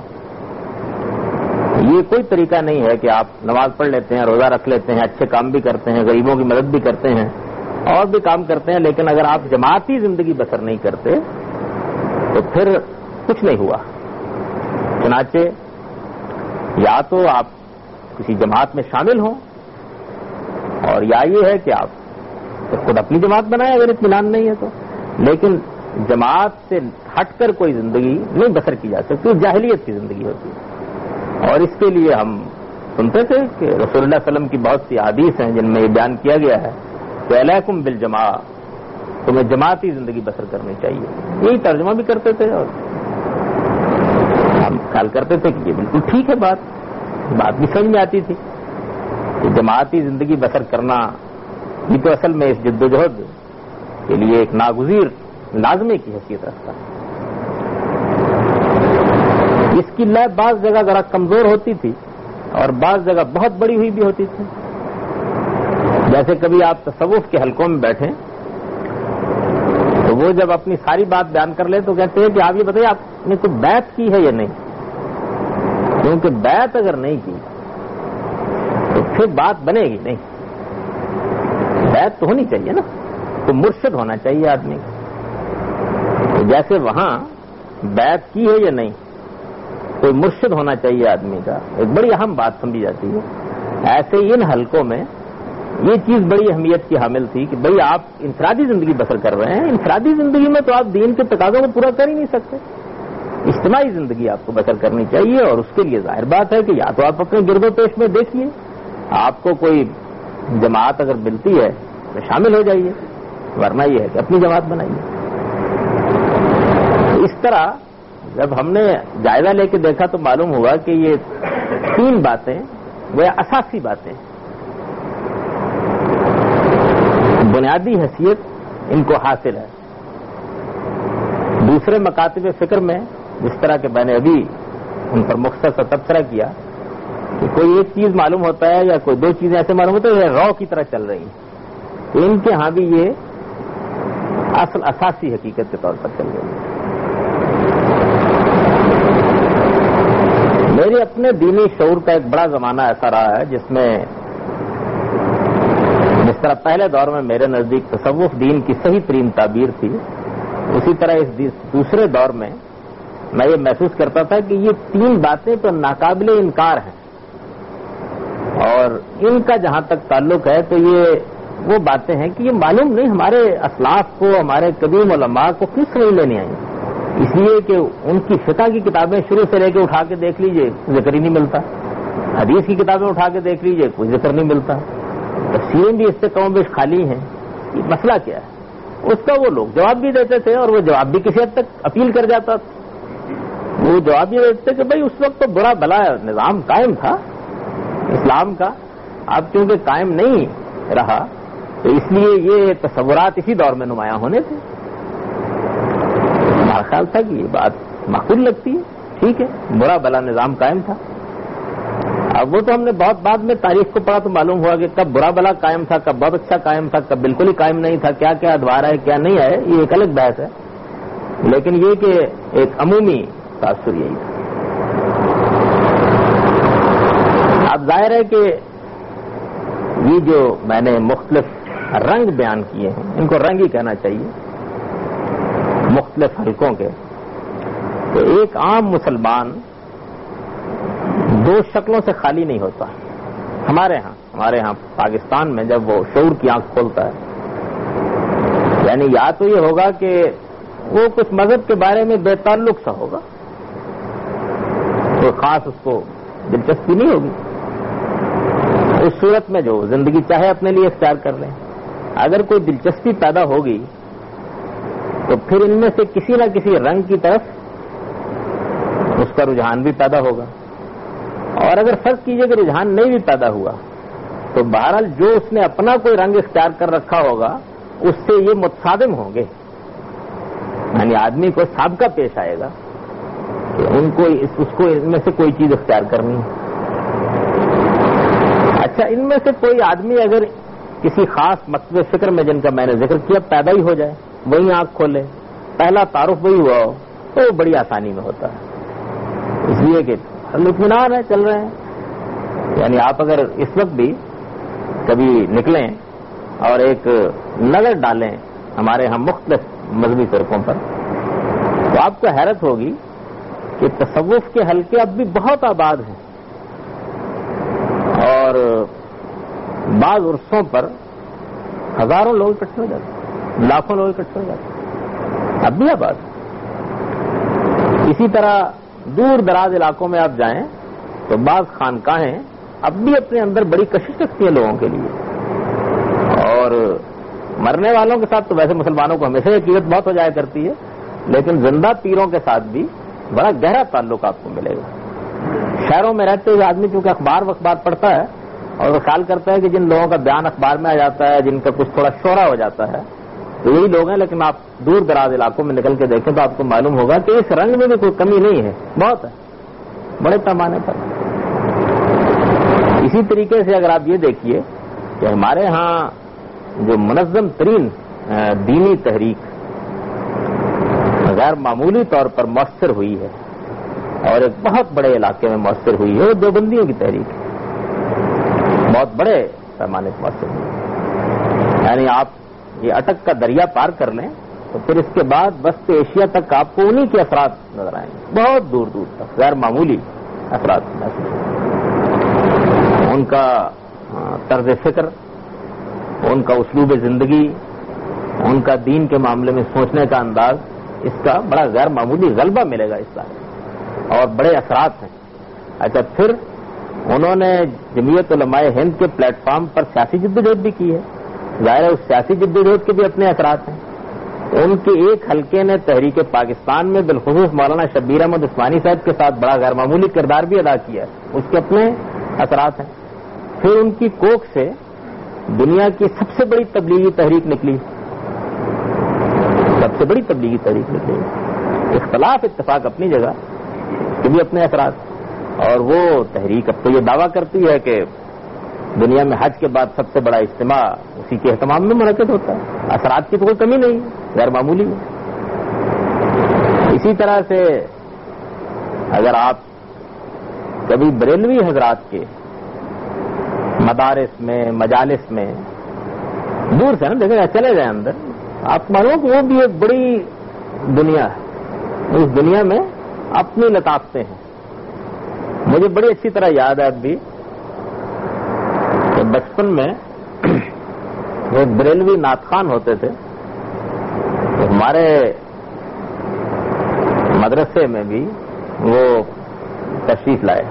یہ کوئی طریقہ نہیں ہے کہ آپ نماز پڑھ لیتے ہیں, روزہ رکھ لیتے ہیں, اچھے کام بھی کرتے ہیں, غریبوں کی مدد بھی کرتے ہیں, اور بھی کام کرتے ہیں, لیکن اگر آپ جماعتی زندگی بسر نہیں کرتے تو پھر کچھ نہیں ہوا. چنانچہ یا تو آپ کسی جماعت میں شامل ہوں, اور یا یہ ہے کہ آپ خود اپنی جماعت بنائیں اگر اطمینان نہیں ہے تو, لیکن جماعت سے ہٹ کر کوئی زندگی نہیں بسر کی جا سکتی, جاہلیت کی زندگی ہوتی ہے. اور اس کے لیے ہم سنتے تھے کہ رسول اللہ صلی اللہ علیہ وسلم کی بہت سی احادیث ہیں جن میں یہ بیان کیا گیا ہے کہ علیکم بالجماع, تمہیں جماعتی زندگی بسر کرنی چاہیے. یہی ترجمہ بھی کرتے تھے اور ہم خیال کرتے تھے کہ یہ بالکل ٹھیک ہے, بات بھی سمجھ میں آتی تھی کہ جماعتی زندگی بسر کرنا یہ تو اصل میں اس جدوجہد کے لیے ایک ناگزیر لازمے کی حیثیت رکھتا ہے. اس کی لے بعض جگہ ذرا کمزور ہوتی تھی اور بعض جگہ بہت بڑی ہوئی بھی ہوتی تھی. جیسے کبھی آپ تصوف کے حلقوں میں بیٹھیں تو وہ جب اپنی ساری بات بیان کر لیں تو کہتے ہیں کہ آپ یہ بتائیے آپ نے کوئی بیعت کی ہے یا نہیں, کیونکہ بیعت اگر نہیں کی تو پھر بات بنے گی نہیں. بیعت تو ہونی چاہیے نا, تو مرشد ہونا چاہیے آدمی کا. جیسے وہاں بیعت کی ہے یا نہیں, کوئی مرشد ہونا چاہیے آدمی کا, ایک بڑی اہم بات سمجھی جاتی ہے. ایسے ہی ان حلقوں میں یہ چیز بڑی اہمیت کی حامل تھی کہ بھئی آپ انفرادی زندگی بسر کر رہے ہیں, انفرادی زندگی میں تو آپ دین کے تقاضوں کو پورا کر ہی نہیں سکتے. اجتماعی زندگی آپ کو بسر کرنی چاہیے, اور اس کے لیے ظاہر بات ہے کہ یا تو آپ اپنے گرد و پیش میں دیکھیے, آپ کو کوئی جماعت اگر ملتی ہے تو شامل ہو جائیے, ورنہ یہ ہے کہ اپنی جماعت بنائیے. اس طرح جب ہم نے جائزہ لے کے دیکھا تو معلوم ہوا کہ یہ 3 باتیں وہ اساسی باتیں, بنیادی حیثیت ان کو حاصل ہے. دوسرے مکاتب فکر میں جس طرح کہ میں نے ابھی ان پر مختصر سا تبصرہ کیا کہ کوئی ایک چیز معلوم ہوتا ہے یا کوئی 2 چیزیں ایسے معلوم ہوتا ہے یہ رو کی طرح چل رہی ہیں, تو ان کے ہاں بھی یہ اصل اساسی حقیقت کے طور پر چل رہی ہے. میرے اپنے دینی شعور کا ایک بڑا زمانہ ایسا رہا ہے جس میں جس طرح پہلے دور میں میرے نزدیک تصوف دین کی صحیح ترین تعبیر تھی, اسی طرح اس دوسرے دور میں میں یہ محسوس کرتا تھا کہ یہ 3 باتیں تو ناقابل انکار ہیں, اور ان کا جہاں تک تعلق ہے تو یہ وہ باتیں ہیں کہ یہ معلوم نہیں ہمارے اسلاف کو, ہمارے قدیم علماء کو کس نہیں لینی آئیں. اس لیے کہ ان کی فقہ کی کتابیں شروع سے لے کے اٹھا کے دیکھ لیجئے ذکر ہی نہیں ملتا, حدیث کی کتابیں اٹھا کے دیکھ لیجئے کوئی ذکر نہیں ملتا, تفسیریں بھی اس سے کم بیش خالی ہیں. یہ مسئلہ کیا ہے؟ اس کا وہ لوگ جواب بھی دیتے تھے, اور وہ جواب بھی کسی حد تک اپیل کر جاتا تھا. وہ جواب یہ دیتے کہ بھائی اس وقت تو برا بلا نظام قائم تھا اسلام کا, اب کیونکہ قائم نہیں رہا تو اس لیے یہ تصورات اسی دور میں نمایاں ہونے تھے. ہمارا خیال تھا کہ یہ بات معقول لگتی ہے, ٹھیک ہے, برا بلا نظام قائم تھا. اب وہ تو ہم نے بہت بعد میں تاریخ کو پڑھا تو معلوم ہوا کہ کب برا بلا قائم تھا, کب بہت اچھا قائم تھا, کب بالکل ہی قائم نہیں تھا, کیا کیا ادوار ہے کیا نہیں ہے, یہ ایک الگ بحث ہے. لیکن یہ کہ ایک عمومی تاثر یہی تھا. اب ظاہر ہے کہ یہ جو میں نے مختلف رنگ بیان کیے ہیں, ان کو رنگ ہی کہنا چاہیے, مختلف حلقوں کے, تو ایک عام مسلمان 2 شکلوں سے خالی نہیں ہوتا. ہمارے ہاں پاکستان میں جب وہ شعور کی آنکھ کھولتا ہے, یعنی یا تو یہ ہوگا کہ وہ کچھ مذہب کے بارے میں بے تعلق سا ہوگا, کوئی خاص اس کو دلچسپی نہیں ہوگی, اس صورت میں جو زندگی چاہے اپنے لیے اختیار کر لیں. اگر کوئی دلچسپی پیدا ہوگی تو پھر ان میں سے کسی نہ کسی رنگ کی طرف اس کا رجحان بھی پیدا ہوگا, اور اگر فرض کیجئے کہ رجحان نہیں بھی پیدا ہوا تو بہرحال جو اس نے اپنا کوئی رنگ اختیار کر رکھا ہوگا اس سے یہ متصادم ہوں گے. یعنی آدمی کو سابقہ پیش آئے گا کہ اس کو ان میں سے کوئی چیز اختیار کرنی ہے. اچھا, ان میں سے کوئی آدمی اگر کسی خاص مکتب فکر میں جن کا میں نے ذکر کیا پیدا ہی ہو جائے, وہی آنکھ کھولے, پہلا تعارف وہی ہوا ہو تو وہ بڑی آسانی میں ہوتا ہے، اس لیے کہ اطمینان ہے، چل رہے ہیں۔ یعنی آپ اگر اس وقت بھی کبھی نکلیں اور ایک نظر ڈالیں ہمارے ہم مختلف مذہبی فرقوں پر، تو آپ کو حیرت ہوگی کہ تصوف کے حلقے اب بھی بہت آباد ہیں، اور بعض عرصوں پر ہزاروں لوگ اکٹھے ہو جاتے ہیں، لاکھوں لوگ اکٹھے ہو جاتے ہیں، اب بھی آباد۔ اسی طرح دور دراز علاقوں میں آپ جائیں تو بعض خانقاہیں اب بھی اپنے اندر بڑی کشش رکھتی ہیں لوگوں کے لیے، اور مرنے والوں کے ساتھ تو ویسے مسلمانوں کو ہمیشہ عقیدت بہت ہو جایا کرتی ہے، لیکن زندہ پیروں کے ساتھ بھی بڑا گہرا تعلق آپ کو ملے گا۔ شہروں میں رہتے ہوئے آدمی چونکہ اخبار پڑھتا ہے اور وہ خیال کرتا ہے کہ جن لوگوں کا بیان اخبار میں آ جاتا ہے، جن کا کچھ تھوڑا شہرا ہو جاتا ہے، تو یہی لوگ ہیں، لیکن آپ دور دراز علاقوں میں نکل کے دیکھیں تو آپ کو معلوم ہوگا کہ اس رنگ میں بھی کوئی کمی نہیں ہے، بہت ہے، بڑے پیمانے پر۔ اسی طریقے سے اگر آپ یہ دیکھیے کہ ہمارے ہاں جو منظم ترین دینی تحریک غیر معمولی طور پر مؤثر ہوئی ہے اور ایک بہت بڑے علاقے میں مؤثر ہوئی ہے، وہ دیوبندیوں کی تحریک ہے، بہت بڑے پیمانے پر مؤثر ہوئی ہے۔ یعنی آپ یہ اٹک کا دریا پار کر لیں تو پھر اس کے بعد وسط ایشیا تک آپ کو انہی کے اثرات نظر آئیں گے، بہت دور دور تک غیر معمولی اثرات محسوس ہوں۔ ان کا طرز فکر، ان کا اسلوب زندگی، ان کا دین کے معاملے میں سوچنے کا انداز، اس کا بڑا غیر معمولی غلبہ ملے گا اس بار، اور بڑے اثرات ہیں۔ اچھا، پھر انہوں نے جمعیت علماء ہند کے پلیٹ فارم پر سیاسی جدوجہد بھی کی ہے، ظاہر ہے اس سیاسی جدوجہد کے بھی اپنے اثرات ہیں۔ ان کے ایک حلقے نے تحریک پاکستان میں بالخصوص مولانا شبیر احمد عثمانی صاحب کے ساتھ بڑا غیر معمولی کردار بھی ادا کیا ہے، اس کے اپنے اثرات ہیں۔ پھر ان کی کوکھ سے دنیا کی سب سے بڑی تبلیغی تحریک نکلی، سب سے بڑی تبلیغی تحریک نکلی، اختلاف اتفاق اپنی جگہ، کے بھی اپنے اثرات۔ اور وہ تحریک اب تو یہ دعویٰ کرتی ہے کہ دنیا میں حج کے بعد سب سے بڑا اجتماع اسی کے اہتمام میں منعقد ہوتا ہے، اثرات کی تو کوئی کمی نہیں، غیر معمولی ہے۔ اسی طرح سے اگر آپ کبھی بریلوی حضرات کے مدارس میں، مجالس میں دور سے نا دیکھیں گے، چلے جائیں اندر، آپ معلوم کہ وہ بھی ایک بڑی دنیا ہے، اس دنیا میں اپنی لطافتیں ہیں۔ مجھے بڑی اچھی طرح یاد ہے اب بھی کہ بچپن میں وہ بریلوی نعت خوان ہوتے تھے، تو ہمارے مدرسے میں بھی وہ تشریف لائے۔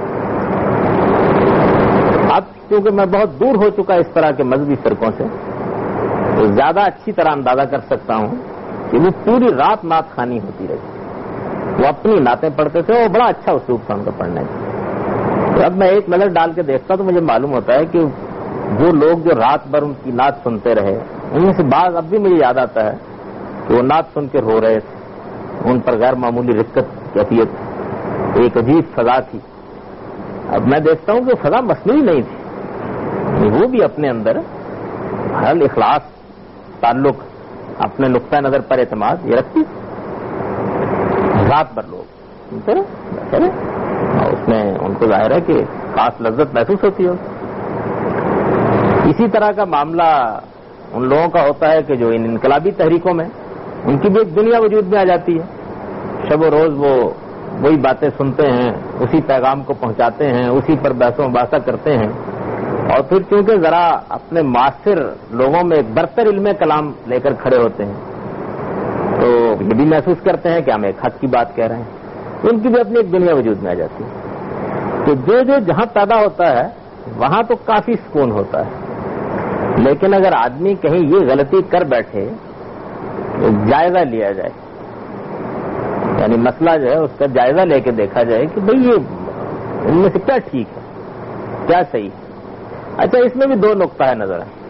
اب کیونکہ میں بہت دور ہو چکا اس طرح کے مذہبی فرقوں سے، تو زیادہ اچھی طرح اندازہ کر سکتا ہوں کہ وہ پوری رات نعت خوانی ہوتی رہی، وہ اپنی نعتیں پڑھتے تھے، وہ بڑا اچھا اسلوب تھا ان کا پڑھنے کا۔ تو اب میں ایک نظر ڈال کے دیکھتا تو مجھے معلوم ہوتا ہے کہ وہ لوگ جو رات بھر ان کی نعت سنتے رہے، ان میں سے بعض اب بھی مجھے یاد آتا ہے کہ وہ نعت سن کے رو رہے تھے، ان پر غیر معمولی رقت کیفیت، ایک عجیب فضا تھی۔ اب میں دیکھتا ہوں کہ فضا مصنوعی نہیں تھی، وہ بھی اپنے اندر حل، اخلاص، تعلق، اپنے نقطہ نظر پر اعتماد یہ رکھتی، رات بھر لوگ اس میں ان کو ظاہر ہے کہ خاص لذت محسوس ہوتی ہے۔ اسی طرح کا معاملہ ان لوگوں کا ہوتا ہے کہ جو ان انقلابی تحریکوں میں ان کی بھی ایک دنیا وجود میں آ جاتی ہے، شب و روز وہ وہی باتیں سنتے ہیں، اسی پیغام کو پہنچاتے ہیں، اسی پر بحث و مباحثہ کرتے ہیں، اور پھر چونکہ ذرا اپنے معاصر لوگوں میں ایک برتر علم کلام لے کر کھڑے ہوتے ہیں، تو یہ بھی محسوس کرتے ہیں کہ ہم ایک حق کی بات کہہ رہے ہیں، ان کی بھی اپنی ایک دنیا وجود میں آ جاتی ہے۔ تو جو جہاں پیدا ہوتا ہے وہاں تو کافی سکون ہوتا ہے، لیکن اگر آدمی کہیں یہ غلطی کر بیٹھے تو جائزہ لیا جائے، یعنی مسئلہ جو ہے اس کا جائزہ لے کے دیکھا جائے کہ بھئی یہ ان میں سے کیا ٹھیک ہے، کیا صحیح ہے۔ اچھا، اس میں بھی دو نقطہ ہے نظر ہے۔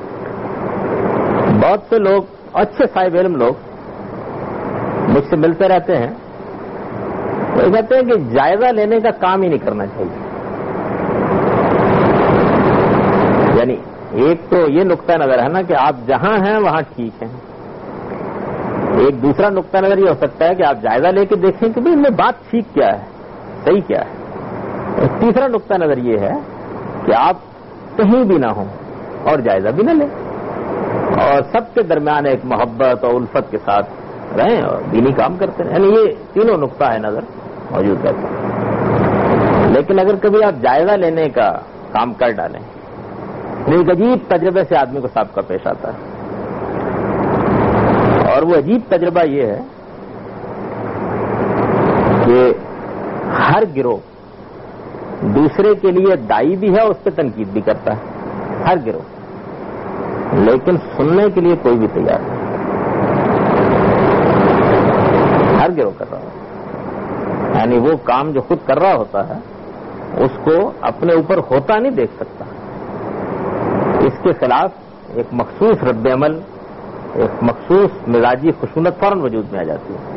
بہت سے لوگ، اچھے صاحب علم لوگ مجھ سے ملتے رہتے ہیں، وہ کہتے ہیں کہ جائزہ لینے کا کام ہی نہیں کرنا چاہیے۔ یعنی ایک تو یہ نقطہ نظر ہے نا کہ آپ جہاں ہیں وہاں ٹھیک ہیں، ایک دوسرا نقطہ نظر یہ ہو سکتا ہے کہ آپ جائزہ لے کے دیکھیں کہ بھائی ان میں بات ٹھیک کیا ہے، صحیح کیا ہے۔ اور تیسرا نقطہ نظر یہ ہے کہ آپ کہیں بھی نہ ہوں اور جائزہ بھی نہ لیں، اور سب کے درمیان ایک محبت اور الفت کے ساتھ رہیں اور دینی کام کرتے رہیں۔ یعنی یہ تینوں نقطہ ہے نظر موجود رہتا ہے۔ لیکن اگر کبھی آپ جائزہ لینے کا کام کر ڈالیں، ایک عجیب تجربے سے آدمی کو سابقہ پیش آتا ہے، اور وہ عجیب تجربہ یہ ہے کہ ہر گروہ دوسرے کے لیے دائی بھی ہے، اس پہ تنقید بھی کرتا ہے، ہر گروہ، لیکن سننے کے لیے کوئی بھی تیار نہیں، ہر گروہ کر رہا ہوتا ہے۔ یعنی وہ کام جو خود کر رہا ہوتا ہے اس کو اپنے اوپر ہوتا نہیں دیکھ سکتا، اس کے خلاف ایک مخصوص رد عمل، ایک مخصوص مزاجی خشونت فوراً وجود میں آ جاتی ہے۔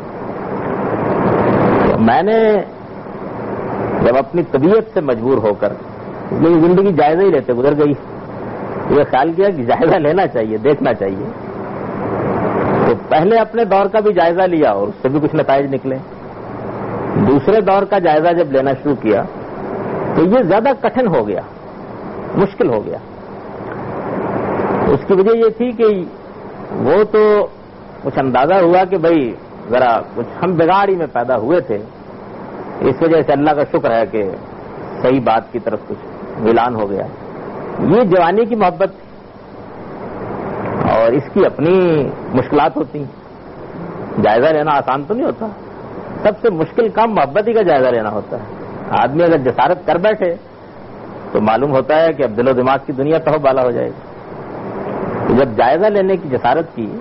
میں نے جب اپنی طبیعت سے مجبور ہو کر میری زندگی جائزہ ہی لیتے گزر گئی، یہ خیال کیا کہ جائزہ لینا چاہیے، دیکھنا چاہیے، تو پہلے اپنے دور کا بھی جائزہ لیا اور اس سے بھی کچھ نتائج نکلے۔ دوسرے دور کا جائزہ جب لینا شروع کیا تو یہ زیادہ کٹھن ہو گیا، مشکل ہو گیا۔ اس کی وجہ یہ تھی کہ وہ تو کچھ اندازہ ہوا کہ بھائی ذرا کچھ ہم بگاڑی میں پیدا ہوئے تھے، اس وجہ سے اللہ کا شکر ہے کہ صحیح بات کی طرف کچھ اعلان ہو گیا۔ یہ جوانی کی محبت تھی اور اس کی اپنی مشکلات ہوتی ہیں، جائزہ لینا آسان تو نہیں ہوتا، سب سے مشکل کام محبت ہی کا جائزہ لینا ہوتا ہے۔ آدمی اگر جسارت کر بیٹھے تو معلوم ہوتا ہے کہ اب دل و دماغ کی دنیا تہو بالا ہو جائے گی۔ تو جب جائزہ لینے کی جسارت کی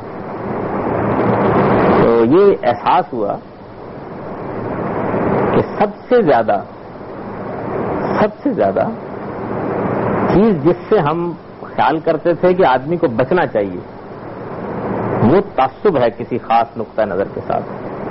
تو یہ احساس ہوا کہ سب سے زیادہ چیز جس سے ہم خیال کرتے تھے کہ آدمی کو بچنا چاہیے وہ تعصب ہے کسی خاص نقطہ نظر کے ساتھ،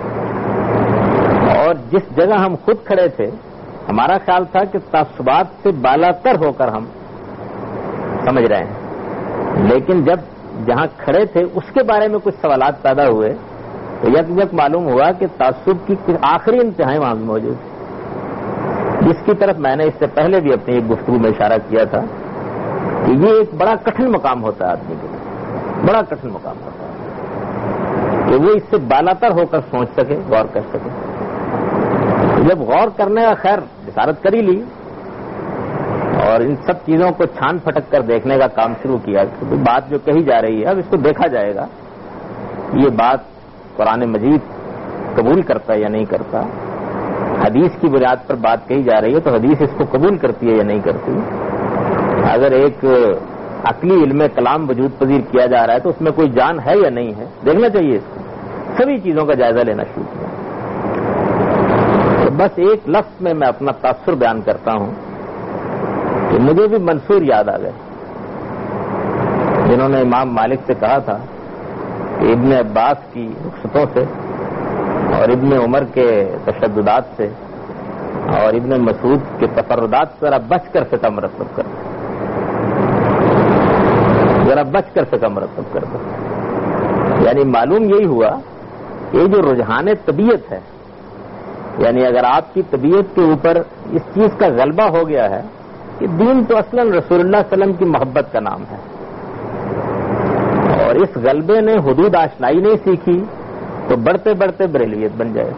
اور جس جگہ ہم خود کھڑے تھے ہمارا خیال تھا کہ تعصبات سے بالا تر ہو کر ہم سمجھ رہے ہیں، لیکن جب جہاں کھڑے تھے اس کے بارے میں کچھ سوالات پیدا ہوئے تو یک معلوم ہوا کہ تعصب کی آخری انتہائی وہاں بھی موجود ہے، جس کی طرف میں نے اس سے پہلے بھی اپنی ایک گفتگو میں اشارہ کیا تھا کہ یہ ایک بڑا کٹھن مقام ہوتا ہے آدمی کے لیے، بڑا کٹھن مقام ہوتا ہے کہ وہ اس سے بالاتر ہو کر سوچ سکے، غور کر سکے۔ جب غور کرنے کا خیر جسارت کر ہی لی اور ان سب چیزوں کو چھان پھٹک کر دیکھنے کا کام شروع کیا کہ بات جو کہی جا رہی ہے اب اس کو دیکھا جائے گا، یہ بات قرآن مجید قبول کرتا ہے یا نہیں کرتا، حدیث کی بنیاد پر بات کہی جا رہی ہے تو حدیث اس کو قبول کرتی ہے یا نہیں کرتی، اگر ایک عقلی علم کلام وجود پذیر کیا جا رہا ہے تو اس میں کوئی جان ہے یا نہیں ہے، دیکھنا چاہیے اس کو۔ سبھی چیزوں کا جائزہ لینا شروع کیا۔ تو بس ایک لفظ میں اپنا تاثر بیان کرتا ہوں کہ مجھے بھی منصور یاد آ گئے جنہوں نے امام مالک سے کہا تھا کہ ابن عباس کی رخصتوں سے اور ابن عمر کے تشددات سے اور ابن مسعود کے تفردات سے ذرا بچ کر فتح مرتب کر دو، ذرا بچ کر فتح مرتب کر دو۔ یعنی معلوم یہی ہوا کہ یہ جو رجحان طبیعت ہے، یعنی اگر آپ کی طبیعت کے اوپر اس چیز کا غلبہ ہو گیا ہے کہ دین تو اصلاً رسول اللہ صلی اللہ علیہ وسلم کی محبت کا نام ہے، اور اس غلبے نے حدود آشنائی نہیں سیکھی تو بڑھتے بڑھتے بریلویت بن جائے۔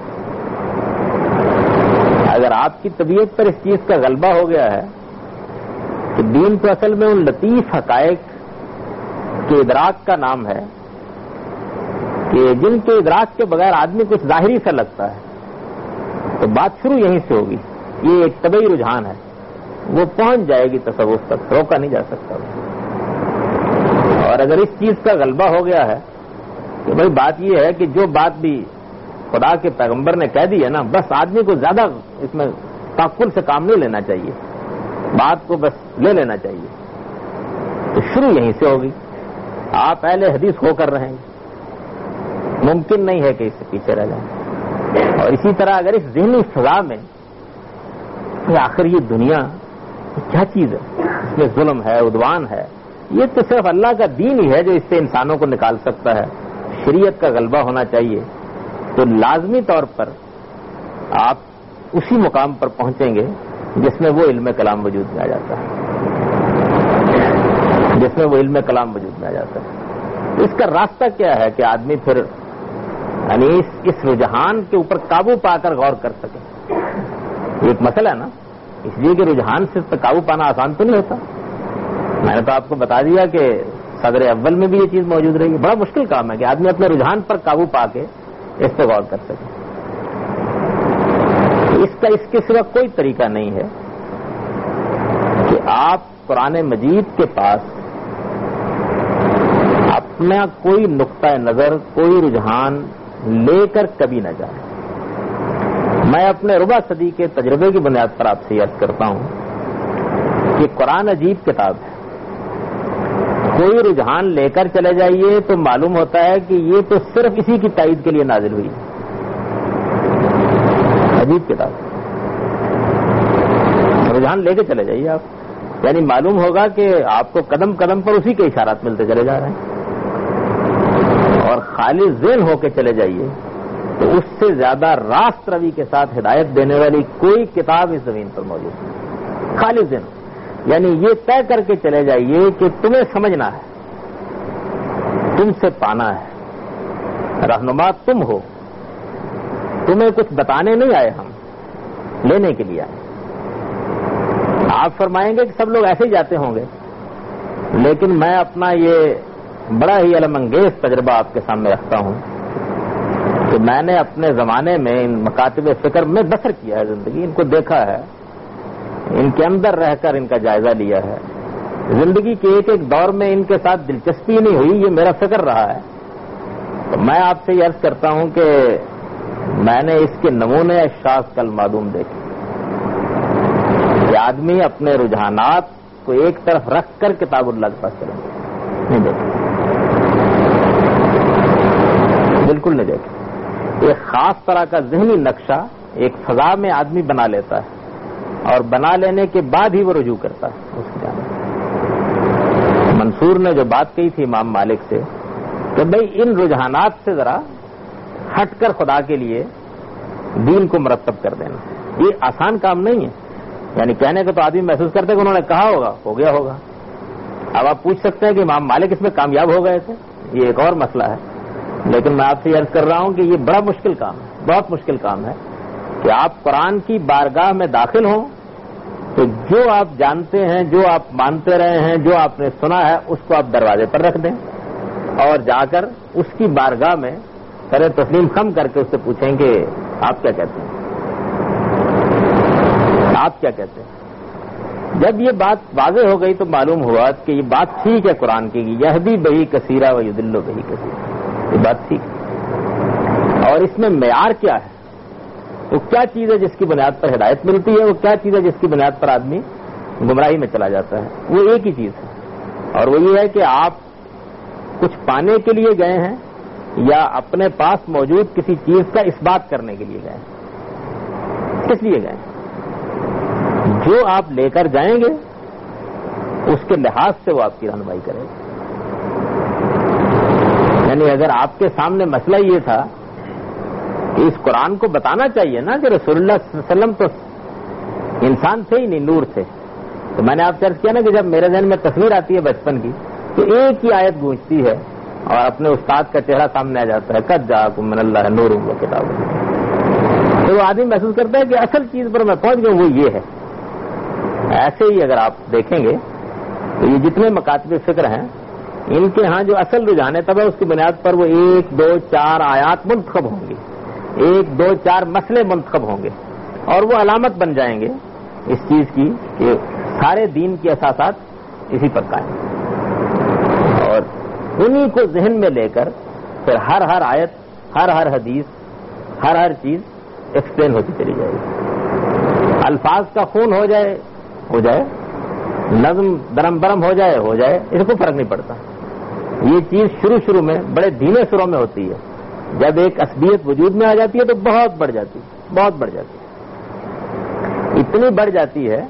اگر آپ کی طبیعت پر اس چیز کا غلبہ ہو گیا ہے کہ دین تو اصل میں ان لطیف حقائق کے ادراک کا نام ہے کہ جن کے ادراک کے بغیر آدمی کچھ ظاہری سا لگتا ہے، تو بات شروع یہیں سے ہوگی۔ یہ ایک طبعی رجحان ہے، وہ پہنچ جائے گی تصوف تک، روکا نہیں جا سکتا۔ اور اگر اس چیز کا غلبہ ہو گیا ہے کہ بھائی بات یہ ہے کہ جو بات بھی خدا کے پیغمبر نے کہہ دی ہے نا، بس آدمی کو زیادہ اس میں تعقل سے کام نہیں لینا چاہیے، بات کو بس لے لینا چاہیے، تو شروع یہیں سے ہوگی۔ آپ اہل حدیث ہو کر رہیں گے، ممکن نہیں ہے کہ اس سے پیچھے رہ جائیں۔ اور اسی طرح اگر اس ذہنی فضا میں کہ آخر یہ دنیا کیا چیز ہے، اس میں ظلم ہے، عدوان ہے، یہ تو صرف اللہ کا دین ہی ہے جو اس سے انسانوں کو نکال سکتا ہے، شریعت کا غلبہ ہونا چاہیے تو لازمی طور پر آپ اسی مقام پر پہنچیں گے جس میں وہ علم کلام وجود میں آ جاتا ہے، جس میں وہ علم کلام وجود میں آ جاتا ہے۔ اس کا راستہ کیا ہے کہ آدمی پھر یعنی اس رجحان کے اوپر قابو پا کر غور کر سکے؟ ایک مسئلہ ہے نا، اس لیے کہ رجحان سے قابو پانا آسان تو نہیں ہوتا۔ میں نے تو آپ کو بتا دیا کہ صدر اول میں بھی یہ چیز موجود رہی ہے، بڑا مشکل کام ہے کہ آدمی اپنے رجحان پر قابو پا کے اس پہ غور کر سکے۔ اس کے سوا کوئی طریقہ نہیں ہے کہ آپ قرآن مجید کے پاس اپنا کوئی نقطہ نظر، کوئی رجحان لے کر کبھی نہ جائیں۔ میں اپنے ربع صدی کے تجربے کی بنیاد پر آپ سے عرض کرتا ہوں کہ قرآن عجیب کتاب ہے، کوئی رجحان لے کر چلے جائیے تو معلوم ہوتا ہے کہ یہ تو صرف اسی کی تائید کے لیے نازل ہوئی ہے۔ عجیب کتاب، رجحان لے کے چلے جائیے آپ، یعنی معلوم ہوگا کہ آپ کو قدم قدم پر اسی کے اشارات ملتے چلے جا رہے ہیں، اور خالی ذہن ہو کے چلے جائیے تو اس سے زیادہ راست روی کے ساتھ ہدایت دینے والی کوئی کتاب اس زمین پر موجود نہیں۔ خالی ذہن، یعنی یہ طے کر کے چلے جائیے کہ تمہیں سمجھنا ہے، تم سے پانا ہے، رہنما تم ہو، تمہیں کچھ بتانے نہیں آئے، ہم لینے کے لیے آئے۔ آپ فرمائیں گے کہ سب لوگ ایسے ہی جاتے ہوں گے، لیکن میں اپنا یہ بڑا ہی علم انگیز تجربہ آپ کے سامنے رکھتا ہوں کہ میں نے اپنے زمانے میں ان مکاتب فکر میں بسر کیا ہے زندگی، ان کو دیکھا ہے، ان کے اندر رہ کر ان کا جائزہ لیا ہے، زندگی کے ایک ایک دور میں ان کے ساتھ دلچسپی نہیں ہوئی، یہ میرا فکر رہا ہے۔ تو میں آپ سے یہ عرض کرتا ہوں کہ میں نے اس کے نمونے اشخاص کل معلوم دیکھے کہ آدمی اپنے رجحانات کو ایک طرف رکھ کر کتاب اللہ کے پاس چلیں نہیں دیکھے، بالکل نہیں دیکھے۔ ایک خاص طرح کا ذہنی نقشہ ایک فضا میں آدمی بنا لیتا ہے، اور بنا لینے کے بعد ہی وہ رجوع کرتا ہے اس کی جانب۔ منصور نے جو بات کہی تھی امام مالک سے کہ بھئی ان رجحانات سے ذرا ہٹ کر خدا کے لیے دین کو مرتب کر دینا، یہ آسان کام نہیں ہے۔ یعنی کہنے کو تو آدمی محسوس کرتے کہ انہوں نے کہا ہوگا، ہو گیا ہوگا۔ اب آپ پوچھ سکتے ہیں کہ امام مالک اس میں کامیاب ہو گئے تھے، یہ ایک اور مسئلہ ہے، لیکن میں آپ سے عرض کر رہا ہوں کہ یہ بڑا مشکل کام ہے، بہت مشکل کام ہے کہ آپ قرآن کی بارگاہ میں داخل ہوں تو جو آپ جانتے ہیں، جو آپ مانتے رہے ہیں، جو آپ نے سنا ہے، اس کو آپ دروازے پر رکھ دیں اور جا کر اس کی بارگاہ میں سر تسلیم خم کر کے اس سے پوچھیں کہ آپ کیا کہتے ہیں، آپ کیا کہتے ہیں۔ جب یہ بات واضح ہو گئی تو معلوم ہوا کہ یہ بات ٹھیک ہے قرآن کی، یہدی بہی کثیرہ و یضل بہی کثیرہ، یہ بات ٹھیک ہے۔ اور اس میں معیار کیا ہے، وہ کیا چیز ہے جس کی بنیاد پر ہدایت ملتی ہے، وہ کیا چیز ہے جس کی بنیاد پر آدمی گمراہی میں چلا جاتا ہے، وہ ایک ہی چیز ہے، اور وہ یہ ہے کہ آپ کچھ پانے کے لیے گئے ہیں یا اپنے پاس موجود کسی چیز کا اس بات کرنے کے لیے گئے ہیں۔ کس لیے گئے ہیں؟ جو آپ لے کر جائیں گے اس کے لحاظ سے وہ آپ کی رہنمائی کرے گا۔ یعنی اگر آپ کے سامنے مسئلہ یہ تھا کہ اس قرآن کو بتانا چاہیے نا کہ رسول اللہ صلی اللہ علیہ وسلم تو انسان تھے ہی نہیں، نور تھے، تو میں نے آپ سے عرض کیا نا کہ جب میرے ذہن میں تصویر آتی ہے بچپن کی تو ایک ہی آیت گونجتی ہے اور اپنے استاد کا چہرہ سامنے آ جاتا ہے، قد جاءکم من اللہ نور و کتاب، تو وہ آدمی محسوس کرتا ہے کہ اصل چیز پر میں پہنچ گیا، وہ یہ ہے۔ ایسے ہی اگر آپ دیکھیں گے تو یہ جتنے مکاتب فکر ہیں ان کے ہاں جو اصل رجحان ہے تب ہے، اس کی بنیاد پر وہ 1 2 4 آیات منتخب ہوں گی، 1 2 4 مسئلے منتخب ہوں گے، اور وہ علامت بن جائیں گے اس چیز کی کہ سارے دین کے اساسات اسی پر قائم ہیں، اور انہی کو ذہن میں لے کر پھر ہر آیت، ہر حدیث، ہر چیز ایکسپلین ہوتی چلی جائے گی۔ الفاظ کا خون ہو جائے، نظم درم برم ہو جائے، اس کو فرق نہیں پڑتا۔ یہ چیز شروع میں بڑے دھیمے سروں میں ہوتی ہے، جب ایک عصبیت وجود میں آ جاتی ہے تو بہت بڑھ جاتی ہے، اتنی بڑھ جاتی ہے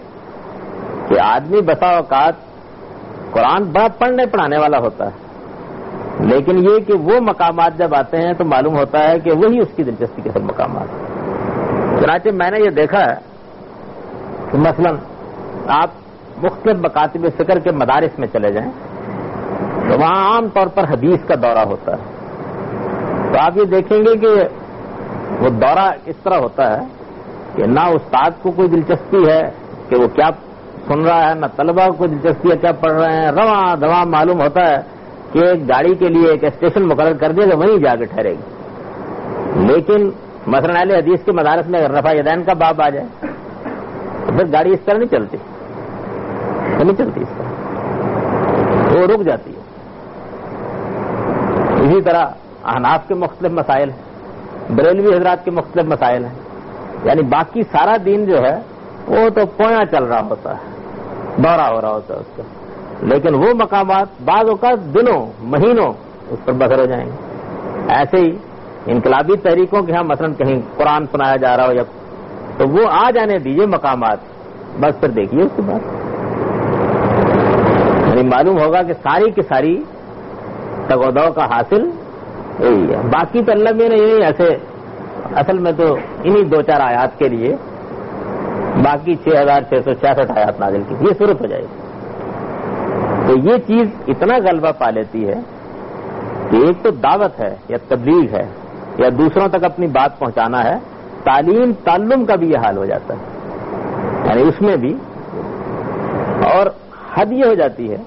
کہ آدمی بسا اوقات قرآن بڑا پڑھنے پڑھانے والا ہوتا ہے، لیکن یہ کہ وہ مقامات جب آتے ہیں تو معلوم ہوتا ہے کہ وہی اس کی دلچسپی کے سب مقامات ہیں۔ چنانچہ میں نے یہ دیکھا ہے کہ مثلا آپ مختلف مکاتب فکر کے مدارس میں چلے جائیں تو وہاں عام طور پر حدیث کا دورہ ہوتا ہے، تو آپ یہ دیکھیں گے کہ وہ دورہ اس طرح ہوتا ہے کہ نہ استاد کو کوئی دلچسپی ہے کہ وہ کیا سن رہا ہے، نہ طلبہ کو دلچسپی ہے کیا پڑھ رہے ہیں، رواں دواں معلوم ہوتا ہے کہ ایک گاڑی کے لیے ایک اسٹیشن مقرر کر دیا کہ وہیں جا کے ٹھہرے گی۔ لیکن مثلا اہل حدیث کے مدارس میں اگر رفع یدین کا باب آ جائے تو پھر گاڑی اس طرح نہیں چلتی، نہیں چلتی اس طرح، وہ رک جاتی ہے۔ اسی طرح احناف کے مختلف مسائل ہیں، بریلوی حضرات کے مختلف مسائل ہیں، یعنی باقی سارا دین جو ہے وہ تو پویا چل رہا ہوتا ہے، دورہ ہو رہا ہوتا ہے اس کا، لیکن وہ مقامات بعض اوقات دنوں مہینوں اس پر بسر ہو جائیں گے۔ ایسے ہی انقلابی تحریکوں کے ہاں مثلا کہیں قرآن سنایا جا رہا ہو یا تو وہ آ جانے دیجیے مقامات، بس پھر دیکھیے اس کے بعد یعنی معلوم ہوگا کہ ساری کی ساری تگودو کا حاصل یہی ہے۔ باقی تو اللہ میں نے یہی ایسے اصل میں تو انہی دو چار آیات کے لیے باقی 6666 آیات نازل کی، یہ صورت ہو جائے گی۔ تو یہ چیز اتنا غلبہ پا لیتی ہے کہ ایک تو دعوت ہے یا تبلیغ ہے یا دوسروں تک اپنی بات پہنچانا ہے، تعلیم تعلم کا بھی یہ حال ہو جاتا ہے، یعنی اس میں بھی۔ اور حد یہ ہو جاتی ہے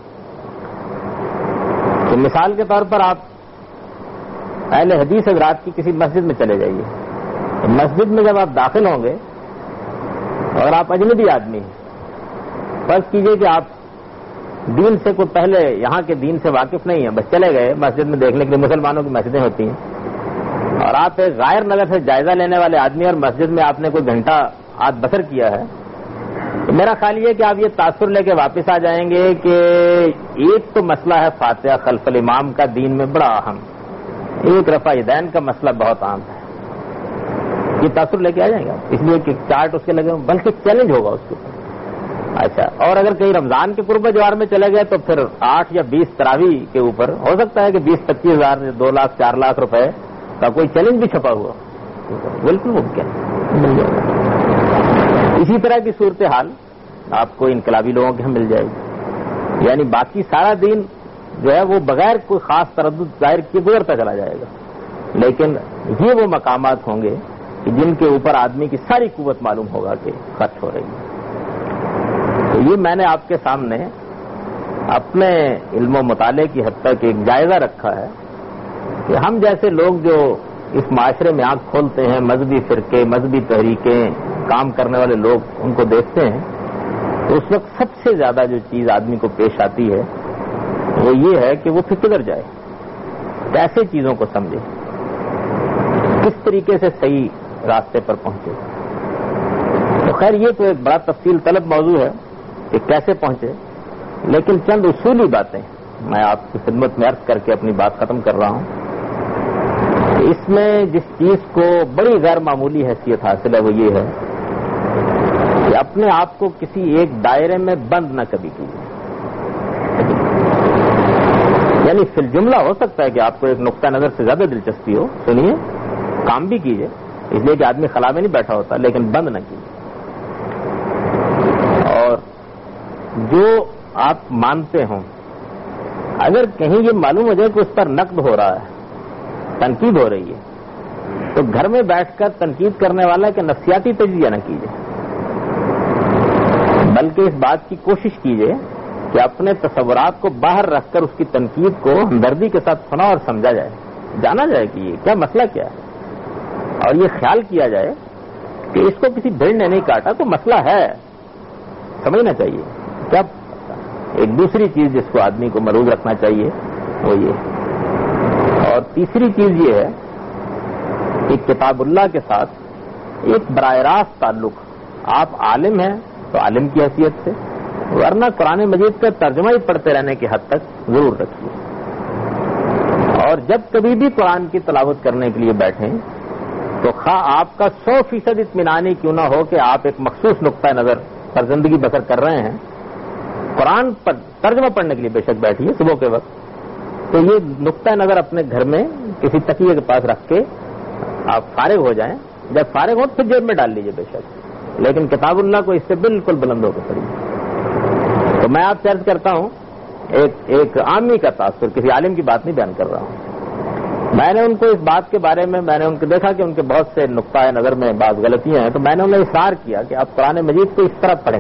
کہ مثال کے طور پر آپ اہل حدیث حضرات کی کسی مسجد میں چلے جائیے، تو مسجد میں جب آپ داخل ہوں گے اور آپ اجنبی آدمی ہیں، فرض کیجئے کہ آپ دین سے کوئی پہلے یہاں کے دین سے واقف نہیں ہیں، بس چلے گئے مسجد میں دیکھنے کے لیے، مسلمانوں کی مسجدیں ہوتی ہیں، اور آپ ایک غیر نظر سے جائزہ لینے والے آدمی اور مسجد میں آپ نے کوئی گھنٹہ آدھ بسر کیا ہے، تو میرا خیال یہ کہ آپ یہ تاثر لے کے واپس آ جائیں گے کہ ایک تو مسئلہ ہے فاتحہ خلف الامام کا دین میں بڑا اہم، ایک رفع یدین کا مسئلہ بہت عام ہے، یہ تاثر لے کے آ جائیں گے اس لیے کہ چارٹ اس کے لگے ہوں، بلکہ چیلنج ہوگا اس کے اوپر۔ اچھا، اور اگر کہیں رمضان کے قرب جوار میں چلے گئے تو پھر 8 یا 20 تراویح کے اوپر ہو سکتا ہے کہ 20-25 ہزار 2 لاکھ 4 لاکھ روپے کا کوئی چیلنج بھی چھپا ہوا، بالکل ممکن مل جائے گا۔ اسی طرح کی صورتحال آپ کو انقلابی لوگوں کے ہاں مل جائے گی، یعنی باقی سارا دین جو ہے وہ بغیر کوئی خاص تردد ظاہر کیے گزرتا چلا جائے گا، لیکن یہ وہ مقامات ہوں گے کہ جن کے اوپر آدمی کی ساری قوت معلوم ہوگا کہ خرچ ہو رہی ہے۔ تو یہ میں نے آپ کے سامنے اپنے علم و مطالعے کی حد تک ایک جائزہ رکھا ہے کہ ہم جیسے لوگ جو اس معاشرے میں آنکھ کھولتے ہیں، مذہبی فرقے، مذہبی تحریکیں، کام کرنے والے لوگ ان کو دیکھتے ہیں، تو اس وقت سب سے زیادہ جو چیز آدمی کو پیش آتی ہے وہ یہ ہے کہ وہ پھر کدھر جائے، کیسے چیزوں کو سمجھے، کس طریقے سے صحیح راستے پر پہنچے۔ تو خیر یہ تو ایک بڑا تفصیل طلب موضوع ہے کہ کیسے پہنچے، لیکن چند اصولی باتیں میں آپ کی خدمت میں عرض کر کے اپنی بات ختم کر رہا ہوں۔ اس میں جس چیز کو بڑی غیر معمولی حیثیت حاصل ہے وہ یہ ہے کہ اپنے آپ کو کسی ایک دائرے میں بند نہ کبھی کیجیے، یعنی فی الجملہ ہو سکتا ہے کہ آپ کو ایک نقطہ نظر سے زیادہ دلچسپی ہو، سنیے، کام بھی کیجیے، اس لیے کہ آدمی خلا میں نہیں بیٹھا ہوتا، لیکن بند نہ کیجیے۔ اور جو آپ مانتے ہوں اگر کہیں یہ معلوم ہو جائے کہ اس پر نقد ہو رہا ہے، تنقید ہو رہی ہے، تو گھر میں بیٹھ کر تنقید کرنے والا کہ نفسیاتی تجزیہ نہ کیجیے، بلکہ اس بات کی کوشش کیجیے کہ اپنے تصورات کو باہر رکھ کر اس کی تنقید کو ہمدردی کے ساتھ سنا اور سمجھا جائے، جانا جائے کہ یہ کیا مسئلہ کیا ہے، اور یہ خیال کیا جائے کہ اس کو کسی بھیڑ نے نہیں کاٹا تو مسئلہ ہے، سمجھنا چاہیے کیا۔ ایک دوسری چیز جس کو آدمی کو ملحوظ رکھنا چاہیے وہ یہ، اور تیسری چیز یہ ہے کہ کتاب اللہ کے ساتھ ایک براہ راست تعلق، آپ عالم ہیں تو عالم کی حیثیت سے، ورنہ قرآن مجید کا ترجمہ ہی پڑھتے رہنے کی حد تک ضرور رکھیے، اور جب کبھی بھی قرآن کی تلاوت کرنے کے لیے بیٹھیں تو خواہ آپ کا 100% اطمینانی کیوں نہ ہو کہ آپ ایک مخصوص نقطہ نظر پر زندگی بسر کر رہے ہیں، قرآن پر ترجمہ پڑھنے کے لیے بے شک بیٹھیے صبح کے وقت، تو یہ نقطۂ نظر اپنے گھر میں کسی تکیے کے پاس رکھ کے آپ فارغ ہو جائیں. جب فارغ ہو پھر جیب میں ڈال لیجئے بے شک، لیکن کتاب اللہ کو اس سے بالکل بلند ہو کے پڑھیے. تو میں آپ سے عرض کرتا ہوں، ایک عامی کا تاثر، کسی عالم کی بات نہیں بیان کر رہا ہوں. میں نے ان کو اس بات کے بارے میں نے ان کو دیکھا کہ ان کے بہت سے نقطۂ نظر میں بعض غلطیاں ہیں، تو میں نے انہیں اصرار کیا کہ آپ قرآن مجید کو اس طرح پڑھیں.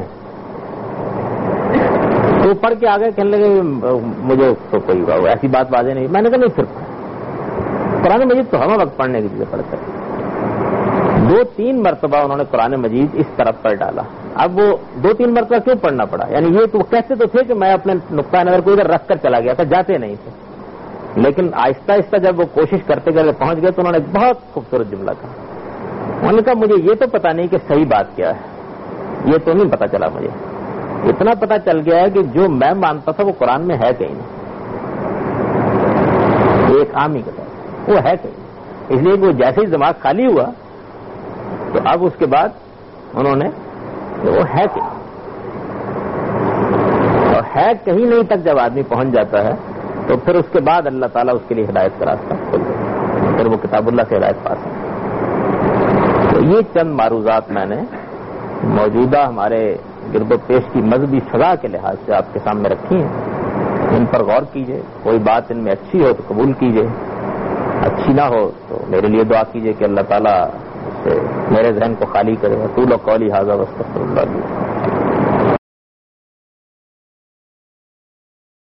تو پڑھ کے آگے کہنے لگے مجھے تو کوئی ایسی بات واضح نہیں. میں نے کہا نہیں، پھر قرآن مجید تو ہمیں وقت پڑھنے کی چیزیں پڑھتے ہیں. 2-3 مرتبہ انہوں نے قرآن مجید اس طرف پڑھ ڈالا. اب وہ 2-3 مرتبہ کیوں پڑھنا پڑا؟ یعنی یہ تو کہتے تو تھے کہ میں اپنے نقطۂ نظر کو ادھر رکھ کر چلا گیا تھا، جاتے نہیں تھے. لیکن آہستہ آہستہ جب وہ کوشش کرتے کرتے پہنچ گئے تو انہوں نے ایک بہت خوبصورت جملہ کہا. انہوں نے کہا مجھے یہ تو پتا نہیں کہ صحیح بات کیا ہے، یہ تو نہیں پتا چلا. مجھے اتنا پتا چل گیا ہے کہ جو میں مانتا تھا وہ قرآن میں ہے کہیں نہیں. ایک عامی کا بات وہ ہے کہیں. اس لیے وہ جیسے ہی دماغ خالی ہوا تو اب اس کے بعد انہوں نے وہ ہے کہیں، اور ہے کہیں نہیں تک جب آدمی پہنچ جاتا ہے تو پھر اس کے بعد اللہ تعالیٰ اس کے لیے ہدایت کا راستہ کھول دیتا، پھر وہ کتاب اللہ سے ہدایت پاس ہے. تو یہ چند معروضات میں نے موجودہ ہمارے گرد و پیش کی مذہبی سزا کے لحاظ سے آپ کے سامنے رکھی ہیں. ان پر غور کیجئے. کوئی بات ان میں اچھی ہو تو قبول کیجئے، اچھی نہ ہو تو میرے لیے دعا کیجئے کہ اللہ تعالیٰ سے میرے ذہن کو خالی کرے. اقول قولی ھذا واستغفر اللہ.